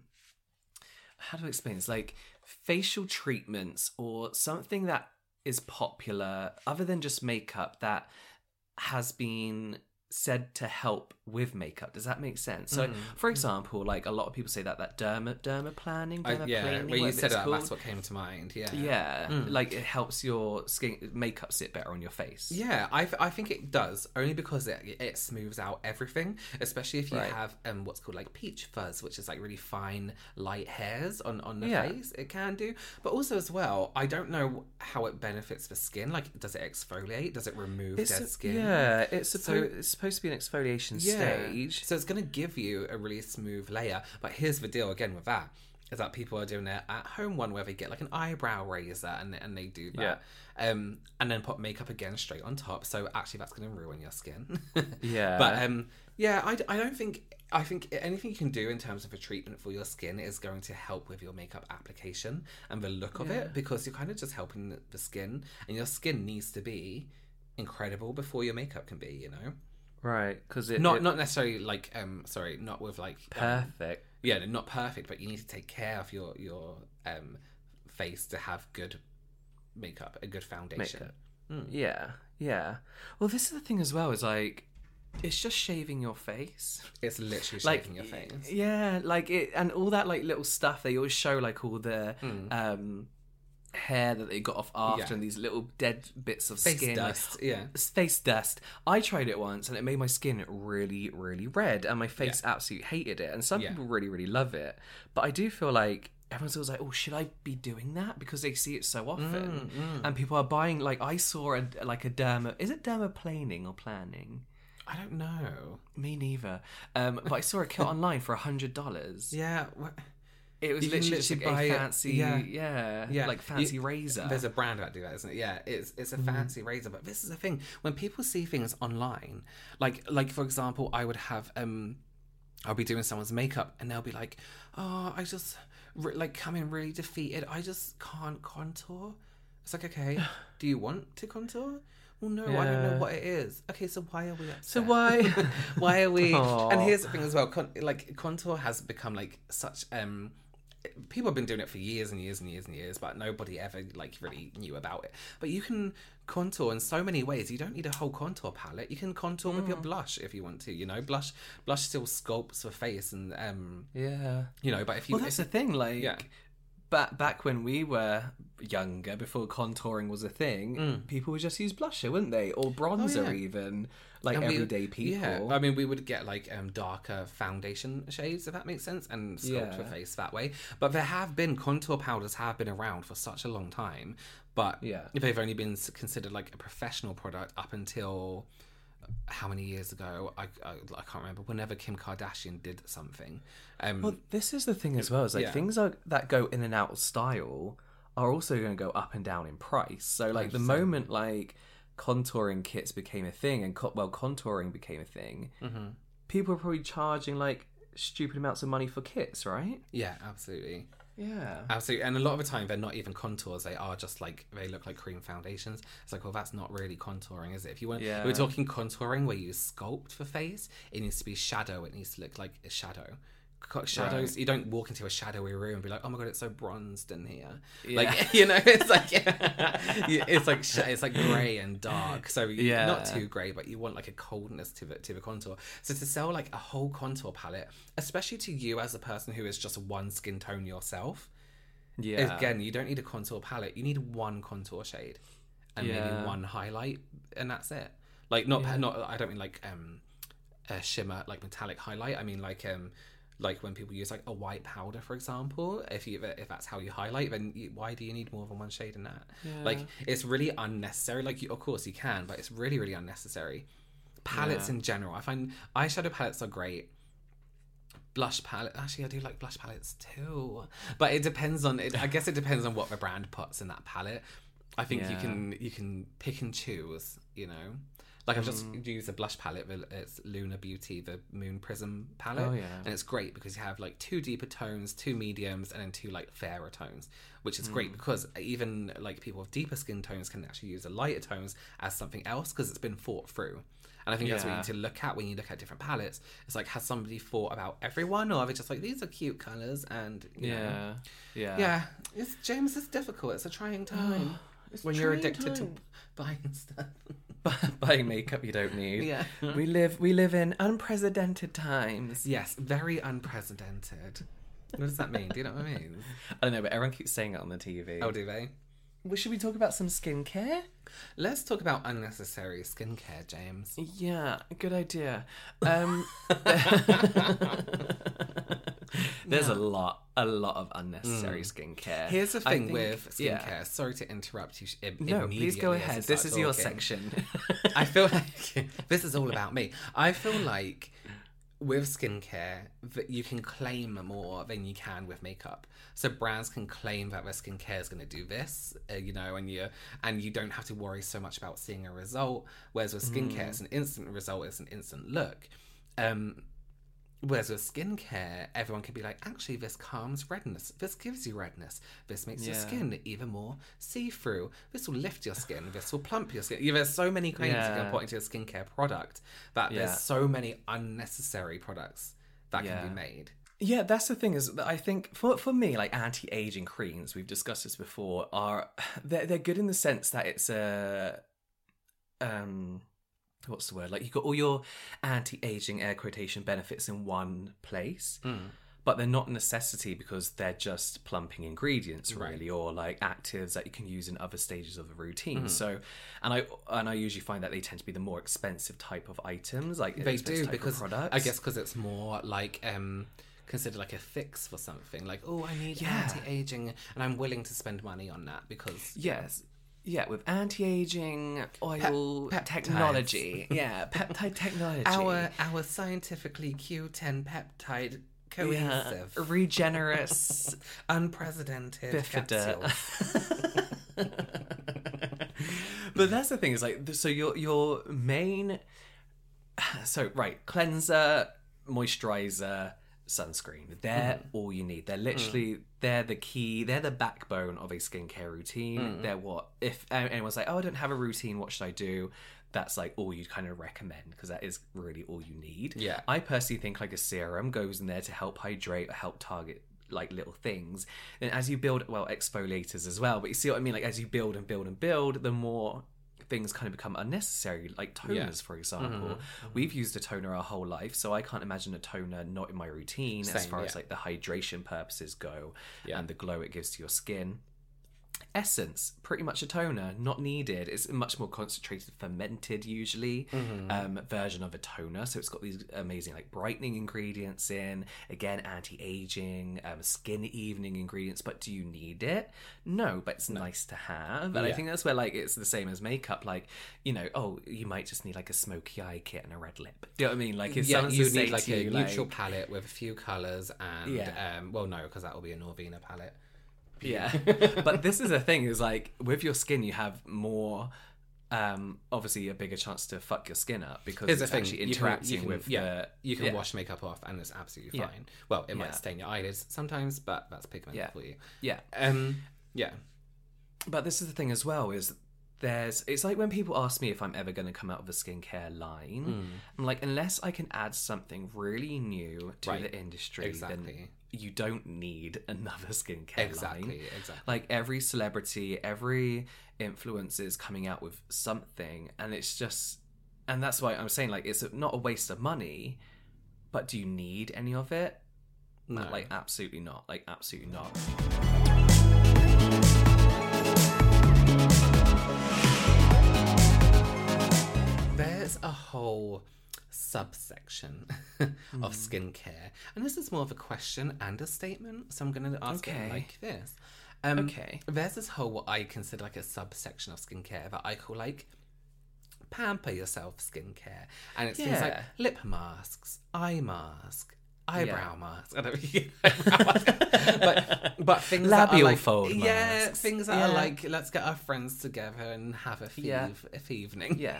how do I explain this? Like, facial treatments or something that is popular, other than just makeup, that has been said to help with makeup? Does that make sense? So, for example, like, a lot of people say that that derma dermaplaning, I, dermaplaning, yeah, when you whatever said it's that, called. that's what came to mind. Yeah. Yeah, like, it helps your skin makeup sit better on your face. Yeah, I, I think it does, only because it, it smooths out everything, especially if you Right. have um what's called like peach fuzz, which is like really fine light hairs on, on the Yeah. face. It can do. But also as well, I don't know how it benefits the skin. Like, does it exfoliate? Does it remove It's dead a- skin? Yeah, it's So- supposed it's supposed to be an exfoliation stage. So it's going to give you a really smooth layer. But here's the deal again with that, is that people are doing their at home one where they get like an eyebrow razor and and they do that. Um, and then put makeup again straight on top. So actually that's going to ruin your skin. Yeah. But um, yeah, I, I don't think, I think anything you can do in terms of a treatment for your skin is going to help with your makeup application and the look of it, because you're kind of just helping the, the skin, and your skin needs to be incredible before your makeup can be, you know? Right, because it Not it- not necessarily like um sorry, not with like um, perfect. yeah, not perfect, but you need to take care of your your um face to have good makeup, a good foundation. Makeup. Yeah, yeah. Well, this is the thing as well. Is like, it's just shaving your face. It's literally Like, shaving your face. yeah, like it, and all that like little stuff. They always show like all the um hair that they got off after, Yeah. and these little dead bits of Face skin, like, dust, yeah. face dust. I tried it once, and it made my skin really, really red, and my face absolutely hated it. And some Yeah. people really, really love it, but I do feel like everyone's always like, "Oh, should I be doing that?" Because they see it so often, and people are buying. Like, I saw a like a derma. Is it dermaplaning or planning? I don't know. Me neither. Um, but I saw a kit online for a hundred dollars. Yeah. What? It was You can literally just literally like buy a it- fancy, yeah. yeah, Yeah, like fancy You- razor. There's a brand that do that, isn't it? Yeah, it's it's a fancy razor. But this is the thing: when people see things online, like like for example, I would have um, I'll be doing someone's makeup, and they'll be like, "Oh, I just re- like come in really defeated. I just can't contour." It's like, okay, do you want to contour? Well, no, I don't know Yeah. what it is. Okay, so why are we upset? So why- why are we? Aw. And here's the thing as well: con- like contour has become like such um. People have been doing it for years and years and years and years, but nobody ever like really knew about it. But you can contour in so many ways. You don't need a whole contour palette. You can contour with your blush if you want to. You know, blush blush still sculpts the face, and um, yeah. you know. But if you, Well, that's the if, thing. Like, Yeah. back back when we were younger, before contouring was a thing, people would just use blusher, wouldn't they, or bronzer, yeah. even like and we- everyday people. Yeah, I mean, we would get like um, darker foundation shades, if that makes sense, and sculpt Yeah. the face that way. But there have been contour powders have been around for such a long time, but Yeah. they've only been s- considered like a professional product up until how many years ago? I, I, I can't remember. Whenever Kim Kardashian did something, um, Well, this is the thing as well. Is like Yeah. things are, that go in and out of style are also going to go up and down in price. So like the one hundred percent. moment like contouring kits became a thing, and co- well contouring became a thing, people are probably charging like stupid amounts of money for kits, right? yeah, absolutely. Yeah. Absolutely. And a lot of the time, they're not even contours. They are just like, they look like cream foundations. It's like, well, that's not really contouring, is it? If you want, Yeah. we're talking contouring where you sculpt the face, it needs to be shadow. It needs to look like a shadow. Co- Shadows, Right. you don't walk into a shadowy room and be like, oh my God, it's so bronzed in here. Yeah. Like, you know, it's like, it's like, sh- it's like grey and dark. So you- Yeah. not too grey, but you want like a coldness to the, to the contour. So to sell like a whole contour palette, especially to you as a person who is just one skin tone yourself, Yeah. again, you don't need a contour palette. You need one contour shade and Yeah. maybe one highlight, and that's it. Like not Yeah. not. I don't mean like um a shimmer, like metallic highlight. I mean like um like when people use like a white powder, for example. If you if that's how you highlight, then you, why do you need more than one shade in that? Yeah. Like it's really unnecessary. Like you, of course you can, but it's really really unnecessary. Palettes Yeah. in general, I find eyeshadow palettes are great. Blush palette, actually I do like blush palettes too, but it depends on it. I guess it depends on what the brand puts in that palette. I think you Yeah. can you can pick and choose, you know. Like I've just Mm. used a blush palette. It's Luna Beauty, the Moon Prism palette, Oh, yeah. and it's great because you have like two deeper tones, two mediums, and then two like fairer tones, which is great Mm. because even like people with deeper skin tones can actually use the lighter tones as something else because it's been thought through. And I think that's what you Yeah. need to look at when you look at different palettes. It's like, has somebody thought about everyone, or are they just like, these are cute colours, and you know. Yeah. Yeah. Yeah, it's James. It's difficult. It's a trying time It's when a you're trying addicted time. to buying stuff. Buying makeup you don't need. Yeah. We live we live in unprecedented times. Yes, very unprecedented. What does that mean? Do you know what I mean? I don't know, but everyone keeps saying it on the T V. Oh, do they? Well, should we talk about some skincare? Let's talk about unnecessary skincare, James. Yeah, good idea. Um, there's a lot, a lot of unnecessary skincare. Here's the I thing think- with skincare. yeah. Sorry to interrupt you. Im- No, please go immediately as you ahead. This start is your talking. section. I feel like this is all about me. I feel like with skincare that you can claim more than you can with makeup. So brands can claim that their skincare is going to do this, uh, you know, and you and you don't have to worry so much about seeing a result. Whereas with skincare, Mm. it's an instant result, it's an instant look. Um, Whereas with skincare, everyone can be like, actually, this calms redness. This gives you redness. This makes your Yeah. skin even more see-through. This will lift your skin. This will plump your skin. Yeah, there's so many claims you Yeah. can put into a skincare product that Yeah. there's so many unnecessary products that Yeah. can be made. Yeah, that's the thing is that I think for for me, like anti-aging creams, we've discussed this before, are they're they're good in the sense that it's a um what's the word? Like you've got all your anti-aging air quotation benefits in one place. But they're not a necessity because they're just plumping ingredients, really, or like actives that you can use in other stages of the routine. So, and I and I usually find that they tend to be the more expensive type of items, like They expensive do type of because products. I guess because it's more like um considered like a fix for something. Like, oh, I need Yeah. anti-aging, and I'm willing to spend money on that because Yes. Yeah, with anti-aging oil Pep- peptides. technology. Yeah, peptide technology. our our scientifically Q ten peptide cohesive, yeah. regenerous unprecedented bifida. capsules. But that's the thing is like so your your main so right cleanser, moisturizer, sunscreen. They're Mm. all you need. They're literally they're the key. They're the backbone of a skincare routine. Mm. They're what if anyone's like, oh, I don't have a routine. What should I do? That's like all you kind of recommend because that is really all you need. Yeah. I personally think like a serum goes in there to help hydrate, help target like little things. And as you build, well, exfoliators as well. But you see what I mean? Like as you build and build and build, the more things kind of become unnecessary, like toners, Yeah. for example. We've used a toner our whole life, so I can't imagine a toner not in my routine as Same, far as yeah. like the hydration purposes go Yeah. and the glow it gives to your skin. Essence, pretty much a toner, not needed. It's a much more concentrated, fermented, usually, Mm-hmm. um, version of a toner. So it's got these amazing, like, brightening ingredients in. Again, anti-aging, um, skin evening ingredients. But do you need it? No, but it's nice to have. And I Yeah. think that's where, like, it's the same as makeup. Like, you know, oh, you might just need, like, a smoky eye kit and a red lip. Do you know what I mean? Like, if Yeah, someone's you to say need like to a you, neutral like, palette with a few colours and Yeah. um well no, because that will be a Norvina palette. Yeah. But this is the thing is like with your skin you have more um, obviously a bigger chance to fuck your skin up because Here's it's the thing, actually you can- interacting you can- with yeah, the... you can yeah. wash makeup off and it's absolutely Yeah. fine. Well, it might Yeah. stain your eyelids sometimes, but that's pigment Yeah. for you. Yeah. Um, yeah. But this is the thing as well, is there's... It's like when people ask me if I'm ever going to come out with a skincare line, Mm. I'm like, unless I can add something really new to Right. the industry, Exactly. then you don't need another skincare Exactly, line. exactly. Like every celebrity, every influencer is coming out with something, and it's just... And that's why I'm saying, like, it's not a waste of money, but do you need any of it? No. Like, absolutely not. Like, absolutely not. There's a whole subsection of Mm. skincare, and this is more of a question and a statement, so I'm going to ask Okay. it like this. Um, Okay. There's this whole, what I consider like a subsection of skincare that I call like pamper yourself skincare, and it's things like Yeah. lip masks, eye mask, eyebrow Yeah. mask. I don't know, eyebrow mask. but but things that Labial are like, fold yeah, masks. things that are Yeah. like, let's get our friends together and have a thieve, Yeah. a evening. Yeah.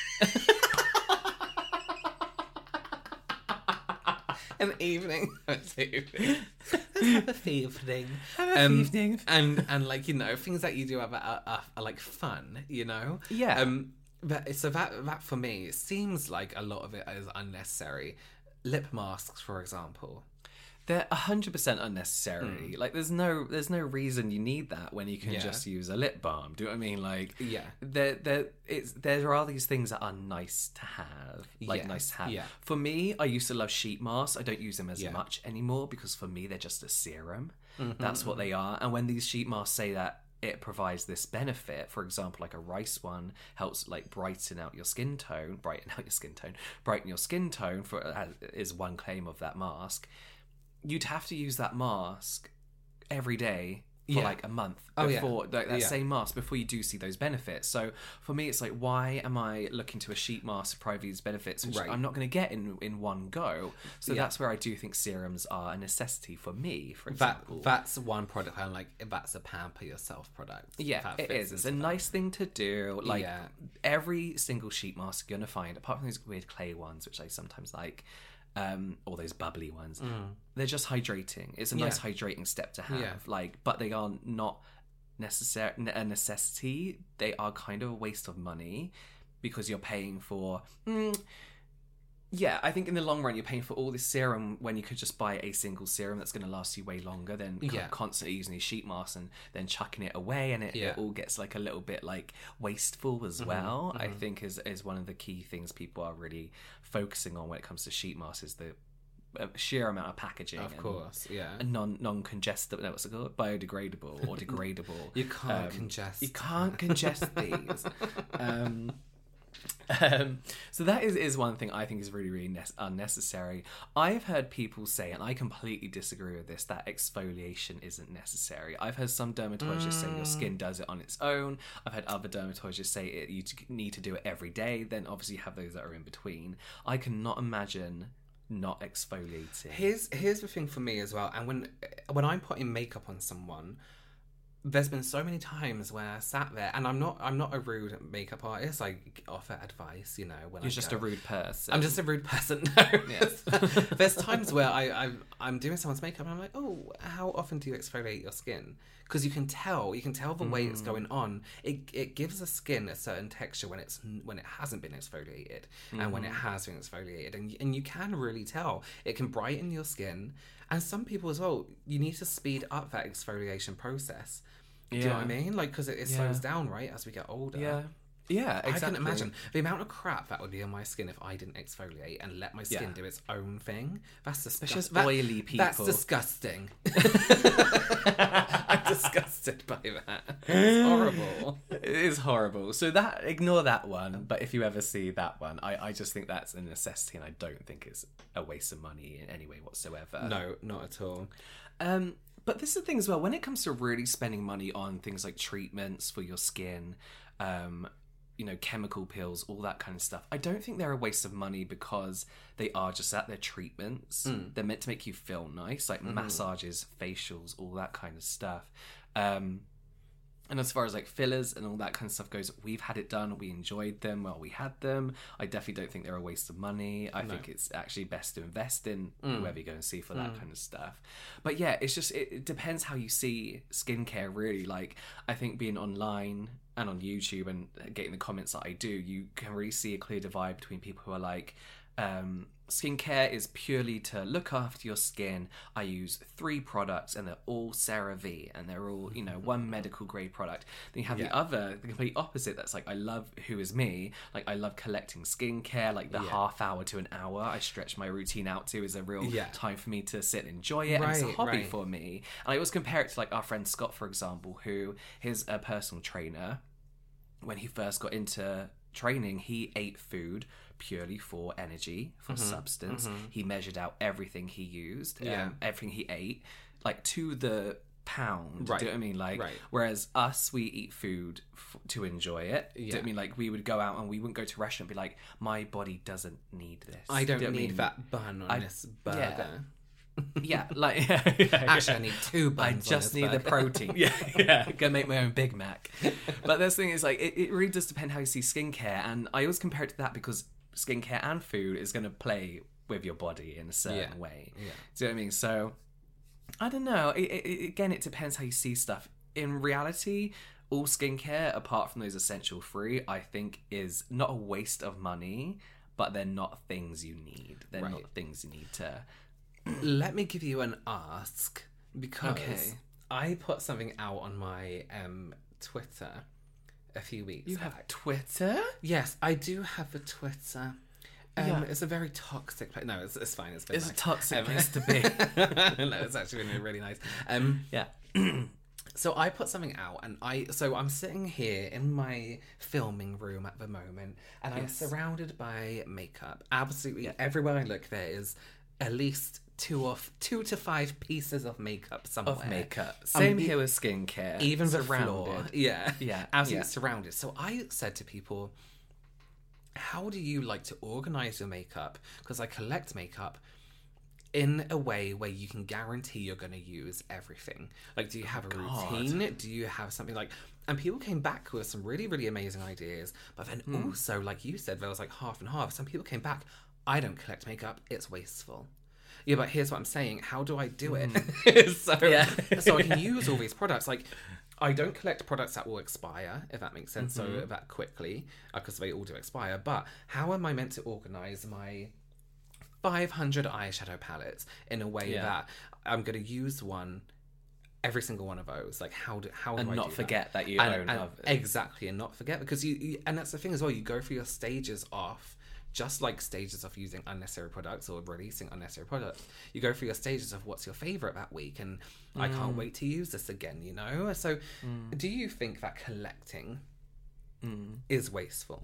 An evening. Let's have a evening. Have a evening. And and like, you know, things that you do are, are, are, are like fun, you know. Yeah. Um. That, so that that for me, it seems like a lot of it is unnecessary. Lip masks, for example. They're one hundred percent unnecessary. Like, there's no there's no reason you need that when you can Yeah. just use a lip balm. Do you know what I mean? Like, Yeah. there there it's there are these things that are nice to have, like Yes, nice to have. yeah. For me, I used to love sheet masks. I don't use them as Yeah. much anymore because for me they're just a serum. Mm-hmm, That's what they are. And when these sheet masks say that it provides this benefit, for example, like a rice one helps like brighten out your skin tone, brighten out your skin tone, brighten your skin tone for uh, is one claim of that mask. You'd have to use that mask every day for Yeah. like a month Oh, yeah. before like that Yeah. same mask before you do see those benefits. So for me, it's like, why am I looking to a sheet mask to provide these benefits, which Right. I'm not going to get in in one go? So Yeah. that's where I do think serums are a necessity for me. For That example, that's one product I'm like, that's a pamper yourself product. yeah, That it fits is. It's into a that. nice thing to do. Like Yeah. every single sheet mask you're gonna find, apart from those weird clay ones, which I sometimes like, um, or those bubbly ones, they're just hydrating. It's a nice Mm. Yeah. hydrating step to have. Yeah. Like, but they are not necessary a necessity. They are kind of a waste of money because you're paying for. Mm, yeah, I think in the long run you're paying for all this serum when you could just buy a single serum that's going to last you way longer than co- Yeah. constantly using these sheet masks and then chucking it away, and it, Yeah. it all gets like a little bit like wasteful as well. I think is is one of the key things people are really focusing on when it comes to sheet masks is the uh, sheer amount of packaging. Of and- course, yeah. and non non congestible. No, what's it called? Biodegradable or degradable. You can't Um, congest. You can't congest these. Um, um, so that is, is one thing I think is really, really ne- unnecessary. I've heard people say, and I completely disagree with this, that exfoliation isn't necessary. I've heard some dermatologists say your skin does it on its own. I've had other dermatologists say it, you t- need to do it every day. Then obviously you have those that are in between. I cannot imagine not exfoliating. Here's here's the thing for me as well. And when when I'm putting makeup on someone, there's been so many times where I sat there, and I'm not I'm not a rude makeup artist. I offer advice, you know. When You're I just go. a rude person. I'm just a rude person. No. Yes. There's times where I, I I'm doing someone's makeup and I'm like, oh, how often do you exfoliate your skin? Because you can tell, you can tell the way it's going on. It it gives the skin a certain texture when it's when it hasn't been exfoliated and when it has been exfoliated, and and you can really tell. It can brighten your skin, and some people as well. You need to speed up that exfoliation process. Do you know what I Yeah. mean? Like, because it, it Yeah. slows down, right, as we get older. Yeah. Yeah, exactly. I can imagine the amount of crap that would be on my skin if I didn't exfoliate and let my skin Yeah. do its own thing. That's disgusting. just That- oily That's people. disgusting. I'm disgusted by that. It's horrible. It is horrible. So that ignore that one. But if you ever see that one, I, I just think that's a necessity, and I don't think it's a waste of money in any way whatsoever. No, not at all. Um, but this is the thing as well. When it comes to really spending money on things like treatments for your skin, um, you know, chemical peels, all that kind of stuff, I don't think they're a waste of money because they are just that. They're treatments. They're meant to make you feel nice, like massages, facials, all that kind of stuff. Um, And as far as like fillers and all that kind of stuff goes, we've had it done. We enjoyed them while we had them. I definitely don't think they're a waste of money. I no. think it's actually best to invest in mm. whoever you go and see for that mm. kind of stuff. But yeah, it's just, it, it depends how you see skincare really. Like, I think being online and on YouTube and getting the comments that I do, you can really see a clear divide between people who are like, um, skincare is purely to look after your skin. I use three products and they're all CeraVe and they're all, you know, one medical grade product. Then you have yeah. the other, the complete opposite that's like, I love, who is me, like I love collecting skincare, like the yeah. half hour to an hour I stretch my routine out to is a real yeah. time for me to sit and enjoy it. Right, and it's a hobby right. for me. And I always compare it to like our friend Scott, for example, who is a personal trainer. When he first got into training, he ate food purely for energy, for mm-hmm, substance. Mm-hmm. He measured out everything he used, yeah. um, everything he ate, like to the pound. Right. Do you know what I mean? Like, right. whereas us, we eat food f- to enjoy it. Yeah. Do you know what I mean? Like, we would go out and we wouldn't go to a restaurant and be like, my body doesn't need this. I don't Do you know need I mean? that bun on I, this burger. Yeah. yeah, like yeah, yeah, actually, I need two buns. I just need burger. the protein. yeah, yeah. Go make my own Big Mac. But this thing is like, it, it really does depend how you see skincare, and I always compare it to that because skincare and food is going to play with your body in a certain yeah. way. Yeah. Do you know what I mean? So I don't know. It, it, again, it depends how you see stuff. In reality, all skincare, apart from those essential free, I think is not a waste of money, but they're not things you need. They're right. not things you need to. Let me give you an ask, because okay. I put something out on my um, Twitter a few weeks you back. You have Twitter? Yes, I do have a Twitter. Um, yeah. It's a very toxic place. No, it's, it's fine. It's been It's nice. a toxic um, place to be. No, it's actually been really nice. Um, yeah. So I put something out, and I so I'm sitting here in my filming room at the moment, and I'm yes. surrounded by makeup. Absolutely yeah. everywhere I look, there is at least two of two to five pieces of makeup somewhere. Of makeup. Same um, here with skincare. Even the surrounded. floor. Yeah. Yeah. Absolutely yeah. surrounded. So I said to people, how do you like to organize your makeup? Because I collect makeup in a way where you can guarantee you're going to use everything. Like, do you have a God. routine? Do you have something like... And people came back with some really, really amazing ideas. But then mm. also, like you said, there was like half and half. Some people came back, I don't collect makeup, it's wasteful. Yeah, but here's what I'm saying. How do I do it? Mm. so, yeah. so I can use all these products. Like, I don't collect products that will expire, if that makes sense, mm-hmm. so that quickly, because they all do expire. But how am I meant to organise my five hundred eyeshadow palettes in a way yeah. that I'm going to use one, every single one of those? Like, how do how and do I not do forget that, that you and, own and others. Exactly, and not forget, because you, you and that's the thing as well. You go through your stages off. Just like stages of using unnecessary products or releasing unnecessary products, you go through your stages of what's your favourite that week, and mm. I can't wait to use this again, you know? So mm. do you think that collecting mm. is wasteful?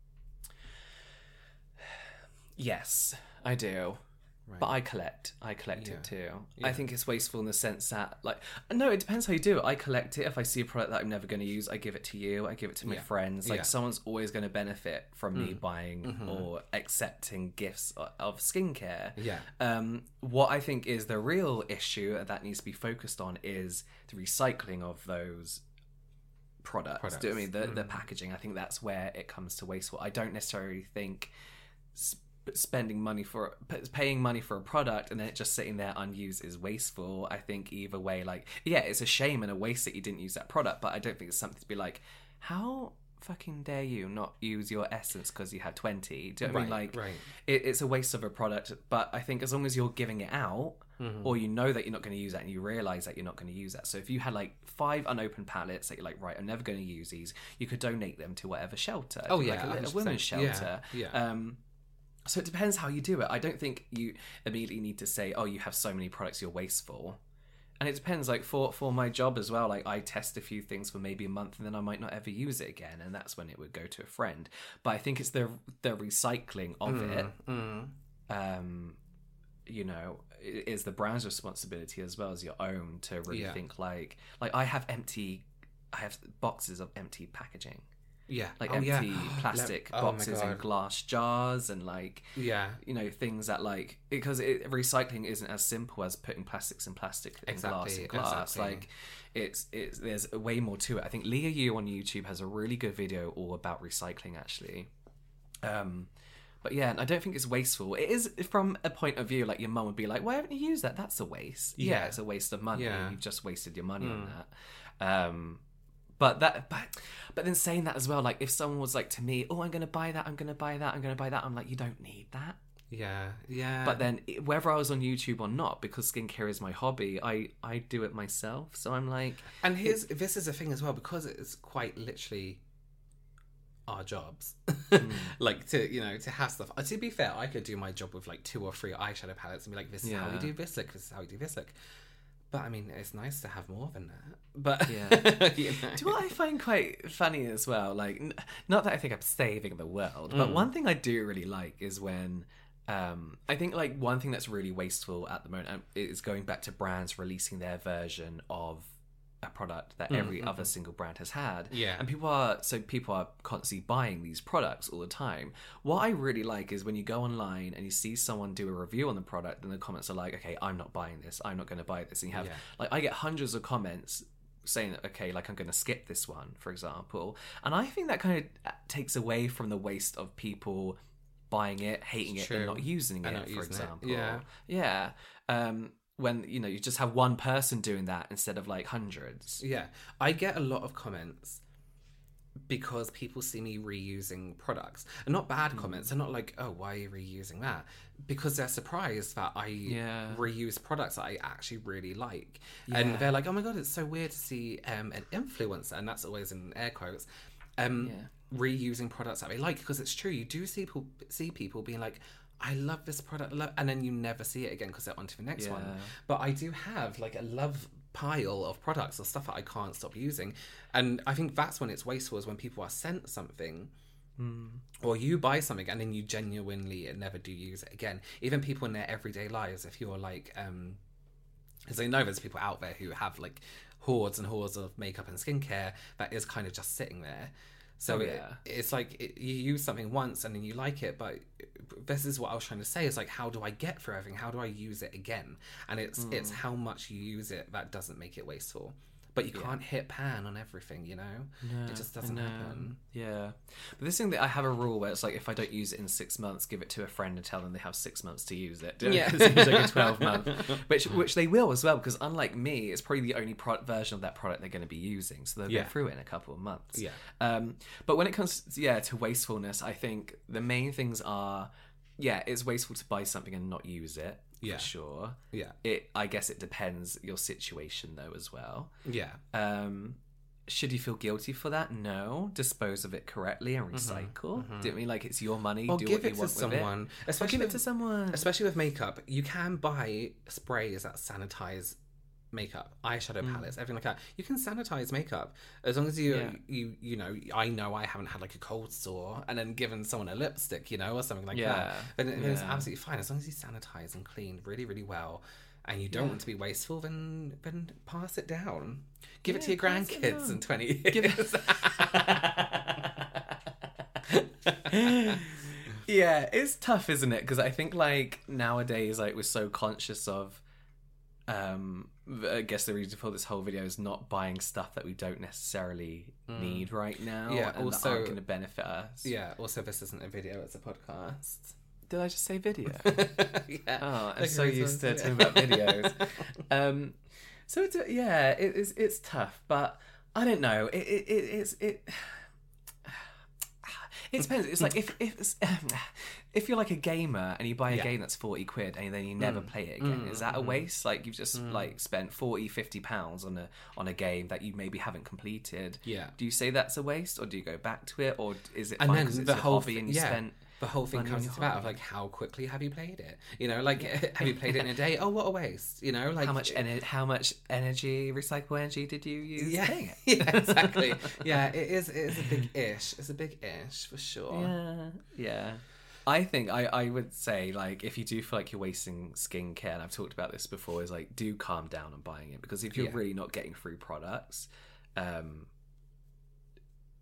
Yes, I do. Right. But I collect. I collect yeah. it too. Yeah. I think it's wasteful in the sense that, like, no, it depends how you do it. I collect it. If I see a product that I'm never going to use, I give it to you. I give it to my yeah. friends. Like, yeah. someone's always going to benefit from mm. me buying mm-hmm. or accepting gifts of skincare. Yeah. Um, what I think is the real issue that needs to be focused on is the recycling of those products. products. Do you know what I mean? The, mm. the packaging. I think that's where it comes to wasteful. I don't necessarily think... Sp- spending money for paying money for a product and then it just sitting there unused is wasteful. I think either way, like, yeah, it's a shame and a waste that you didn't use that product, but I don't think it's something to be like, how fucking dare you not use your essence because you had twenty? Do you know what right, I mean? Like, right. it, it's a waste of a product, but I think as long as you're giving it out mm-hmm. or you know that you're not going to use that and you realise that you're not going to use that. So if you had like five unopened palettes that you're like, right, I'm never going to use these, you could donate them to whatever shelter. Oh yeah, like a, one hundred percent. A women's shelter. Yeah, yeah. Um, So it depends how you do it. I don't think you immediately need to say, oh, you have so many products, you're wasteful. And it depends, like, for, for my job as well, like, I test a few things for maybe a month and then I might not ever use it again, and that's when it would go to a friend. But I think it's the the recycling of mm, it, mm. um, you know, is the brand's responsibility as well as your own to really yeah. think, like, like, I have empty, I have boxes of empty packaging. Yeah. Like Oh, empty yeah. plastic Le- oh my boxes God. and glass jars and like, Yeah. you know, things that like, because it, recycling isn't as simple as putting plastics in plastic and glass Exactly, in glass. exactly. Like it's, it's, there's way more to it. I think Leah Yu on YouTube has a really good video all about recycling actually. Um, But yeah, I don't think it's wasteful. It is from a point of view, like your mum would be like, why haven't you used that? That's a waste. Yeah, Yeah. it's a waste of money. Yeah. You've just wasted your money on that. Um, but that, but, but then saying that as well, like if someone was like to me, oh, I'm going to buy that, I'm going to buy that, I'm going to buy that. I'm like, you don't need that. Yeah, yeah. But then whether I was on YouTube or not, because skincare is my hobby, I, I do it myself. So I'm like... And here's, this is a thing as well, because it's quite literally... our jobs mm. like to you know to have stuff. Uh, to be fair, I could do my job with like two or three eyeshadow palettes and be like, this is yeah. how we do this look, this is how we do this look. But I mean, it's nice to have more than that. But yeah, you know. Do you know what I find quite funny as well? Like, n- not that I think I'm saving the world, but Mm. one thing I do really like is when um, I think like one thing that's really wasteful at the moment is going back to brands releasing their version of a product that every mm-hmm. other single brand has had. Yeah. And people are, so people are constantly buying these products all the time. What I really like is when you go online and you see someone do a review on the product and the comments are like, okay, I'm not buying this. I'm not going to buy this. And you have, Yeah. like, I get hundreds of comments saying, okay, like I'm going to skip this one, for example. And I think that kind of takes away from the waste of people buying it, hating it, True. and not using And it, not for using it. example. Yeah. Yeah. Um, when, you know, you just have one person doing that instead of like hundreds. Yeah, I get a lot of comments because people see me reusing products, and not bad comments. They're not like, oh, why are you reusing that? Because they're surprised that I Yeah. reuse products that I actually really like. Yeah. And they're like, oh my god, it's so weird to see um, an influencer, and that's always in air quotes, um, Yeah. reusing products that they like. Because it's true, you do see people, see people being like, I love this product, love, and then you never see it again because they're on to the next Yeah. one. But I do have like a love pile of products or stuff that I can't stop using, and I think that's when it's wasteful, is when people are sent something mm. or you buy something and then you genuinely never do use it again. Even people in their everyday lives, if you're like, um, because I know there's people out there who have like hordes and hordes of makeup and skincare that is kind of just sitting there. So Oh, it, yeah. it's like it, you use something once and then you like it, but this is what I was trying to say, is like, how do I get through everything? How do I use it again? And it's Mm. it's how much you use it that doesn't make it wasteful. But you Yeah. can't hit pan on everything, you know? No, it just I doesn't know. happen. Yeah. But this thing that I have a rule where it's like, if I don't use it in six months, give it to a friend and tell them they have six months to use it. Yeah. Because it's like a twelve month. Which, which they will as well, because unlike me, it's probably the only pro- version of that product they're going to be using. So they'll Yeah. go through it in a couple of months. Yeah. Um, but when it comes, yeah, to wastefulness, I think the main things are, yeah, it's wasteful to buy something and not use it. Yeah. For sure. Yeah. It. I guess it depends your situation though as well. Yeah. Um, should you feel guilty for that? No. Dispose of it correctly and recycle. Do you mean like it's your money? Or do give what you it to want someone. with it? Or Especially give it with- to someone. Especially with makeup, you can buy sprays that sanitize makeup, eyeshadow palettes, everything like that. You can sanitize makeup as long as you Yeah. you you know. I know I haven't had like a cold sore and then given someone a lipstick, you know, or something like Yeah. that. Then, it- then it's Yeah. absolutely fine as long as you sanitize and clean really really well. And you don't Yeah. want to be wasteful, then then pass it down. Give it to Yeah, your pass it grandkids down. in twenty years. Yeah, it's tough, isn't it? Because I think like nowadays, like we're so conscious of. Um, I guess the reason for this whole video is not buying stuff that we don't necessarily need right now. Yeah, and also- that aren't going to benefit us. Yeah. Also, this isn't a video; it's a podcast. Did I just say video? Yeah. Oh, I'm Like so it was used to on- talking about videos. Um, so it's yeah, it is it's tough, but I don't know. It it, it it's it. It depends. It's like if if it's, if you're like a gamer and you buy a Yeah. game that's forty quid and then you never play it again, is that a waste? Like you've just like spent forty, fifty pounds on a on a game that you maybe haven't completed. Yeah. Do you say that's a waste, or do you go back to it, or is it And fine then 'cause it's the your whole hobby thi- and you yeah. spent The whole thing money on comes your to that of hobby? like, how quickly have you played it? You know, like have you played it in a day? Oh, what a waste! You know, like how much ener- how much energy, recyclable energy, did you use Yeah, playing it? yeah, exactly. Yeah, it is. It is a big ish. It's a big ish for sure. Yeah, yeah. I think I, I would say like if you do feel like you're wasting skincare, and I've talked about this before, is like do calm down on buying it, because if you're Yeah. really not getting through products, um,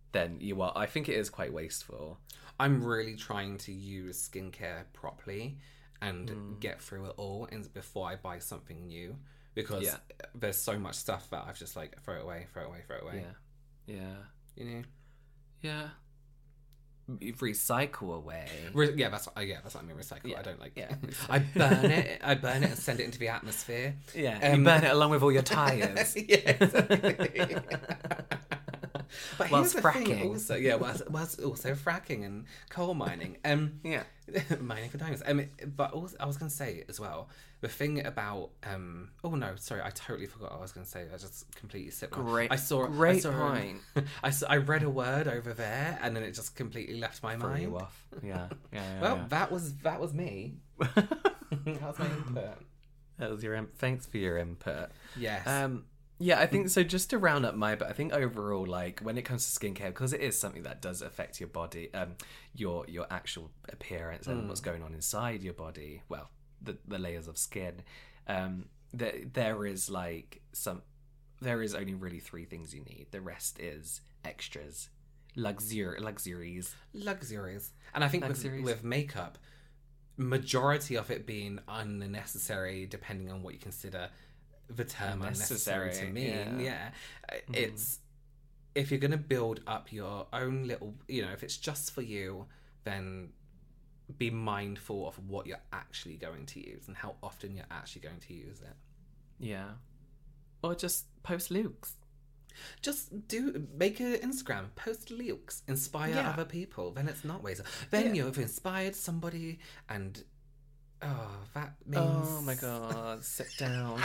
then you are. I think it is quite wasteful. I'm really trying to use skincare properly and mm. get through it all and before I buy something new, because yeah. there's so much stuff that I've just like throw it away, throw it away, throw it away. Yeah, yeah, you know, yeah. You recycle away. Re- yeah, that's what, yeah, that's what I mean. Recycle. Yeah. I don't like. Yeah, I burn it. I burn it and send it into the atmosphere. Yeah, um, you burn it along with all your tires. Yeah, exactly. But whilst here's the fracking. thing also, yeah, whilst, whilst also fracking and coal mining. Um, yeah, mining for diamonds. Um, but also, I was going to say as well, the thing about um, oh no, sorry, I totally forgot what I was going to say. I just completely slipped. Great, I saw, great I saw, point. I saw, I read a word over there, and then it just completely left my Threw mind. you off. Yeah, yeah. yeah well, yeah. that was that was me. That was my input. That was your in- thanks for your input. Yes. Um. Yeah, I think so. Just to round up my, but I think overall, like when it comes to skincare, because it is something that does affect your body, um, your your actual appearance and mm. what's going on inside your body. Well, the the layers of skin. Um, there there is like some, there is only really three things you need. The rest is extras, luxury, luxuries, luxuries. And I think with, with makeup, majority of it being unnecessary, depending on what you consider the term unnecessary, unnecessary to mean. Yeah, yeah. Mm. It's if you're going to build up your own little, you know, if it's just for you, then be mindful of what you're actually going to use and how often you're actually going to use it. Yeah, or just post looks. Just do make an Instagram, post looks, inspire yeah. other people. Then it's not waste. Then yeah. you've inspired somebody and. Oh, that means... Oh my god, sit down.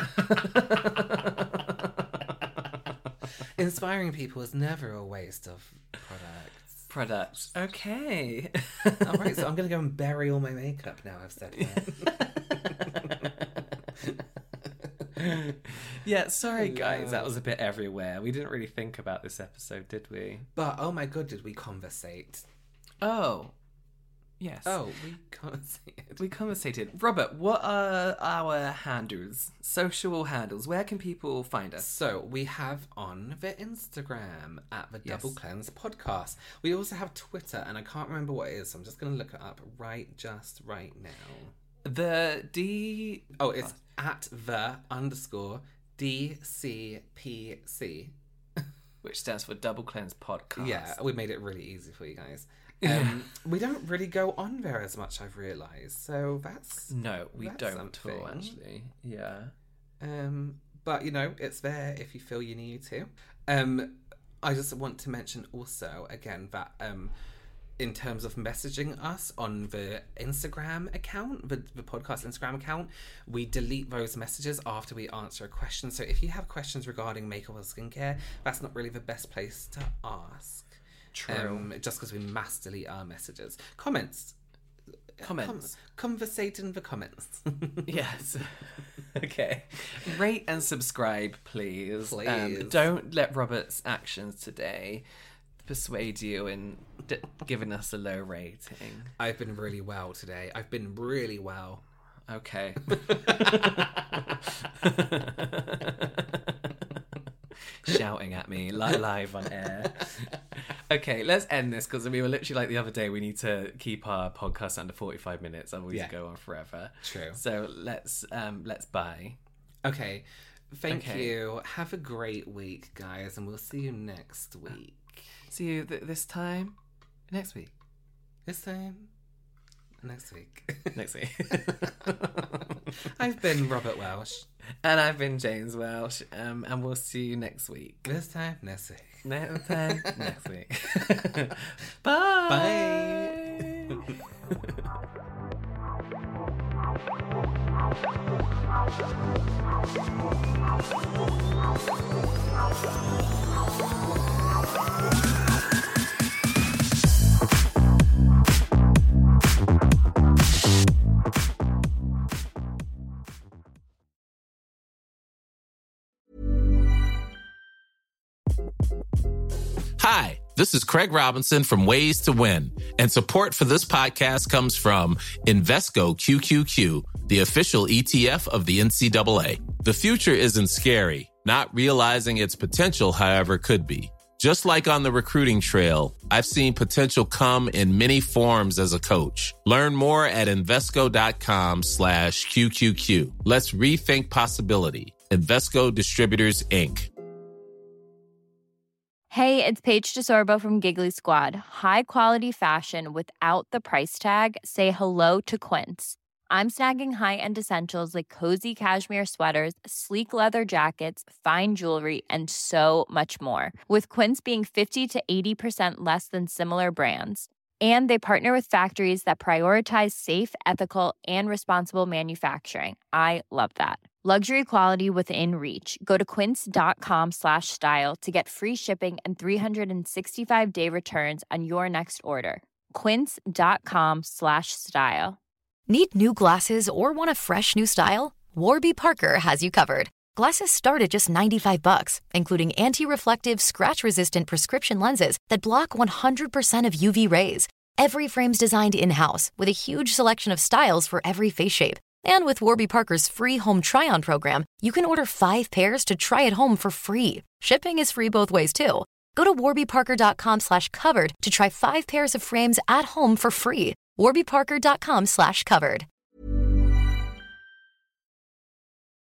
Inspiring people is never a waste of products. Products. Okay. Alright, so I'm going to go and bury all my makeup now I've said that. Yeah, sorry guys, that was a bit everywhere. We didn't really think about this episode, did we? But, oh my god, did we conversate? Oh. Yes. Oh, we conversated. We conversated. Robert, what are our handles? Social handles. Where can people find us? So, we have on the Instagram at the yes. Double Cleanse Podcast. We also have Twitter, and I can't remember what it is, so I'm just going to look it up right just right now. The D... Oh, it's oh. at the underscore D C P C. Which stands for Double Cleanse Podcast. Yeah, we made it really easy for you guys. Um, we don't really go on there as much, I've realised. So that's no, we that's don't something. at all, actually. Yeah. Um, but you know, it's there if you feel you need to. Um, I just want to mention also again that um, in terms of messaging us on the Instagram account, the, the podcast Instagram account, we delete those messages after we answer a question. So if you have questions regarding makeup or skincare, that's not really the best place to ask. True. Um, just because we mass delete our messages. Comments. Comments. Com- conversate in the comments. Yes. Okay. Rate and subscribe, please. Please. Um, don't let Robert's actions today persuade you in d- giving us a low rating. I've been really well today. I've been really well. Okay. Shouting at me li- live on air. Okay, let's end this because we were literally like the other day. We need to keep our podcast under forty-five minutes, otherwise yeah. go on forever. True. So let's um let's bye. Okay. Thank okay. you. Have a great week, guys, and we'll see you next week. See you th- this time next week. This time next week. Next week. I've been Robert Welsh. And I've been James Welsh. Um, and we'll see you next week. This time next week. Next time next week. Bye. Bye. Hi, this is Craig Robinson from Ways to Win, and support for this podcast comes from Invesco Q Q Q, the official E T F of the N C double A. The future isn't scary. Not realizing its potential, however, could be. Just like on the recruiting trail, I've seen potential come in many forms as a coach. Learn more at Invesco.com slash QQQ. Let's rethink possibility. Invesco Distributors, Incorporated. Hey, it's Paige DeSorbo from Giggly Squad. High quality fashion without the price tag. Say hello to Quince. I'm snagging high-end essentials like cozy cashmere sweaters, sleek leather jackets, fine jewelry, and so much more. With Quince being fifty to eighty percent less than similar brands. And they partner with factories that prioritize safe, ethical, and responsible manufacturing. I love that. Luxury quality within reach. Go to quince.com slash style to get free shipping and three sixty-five day returns on your next order. Quince.com slash style. Need new glasses or want a fresh new style? Warby Parker has you covered. Glasses start at just ninety-five bucks, including anti-reflective, scratch-resistant prescription lenses that block one hundred percent of U V rays. Every frame's designed in-house with a huge selection of styles for every face shape. And with Warby Parker's free home try-on program, you can order five pairs to try at home for free. Shipping is free both ways, too. Go to warbyparker.com slash covered to try five pairs of frames at home for free. warbyparker.com slash covered.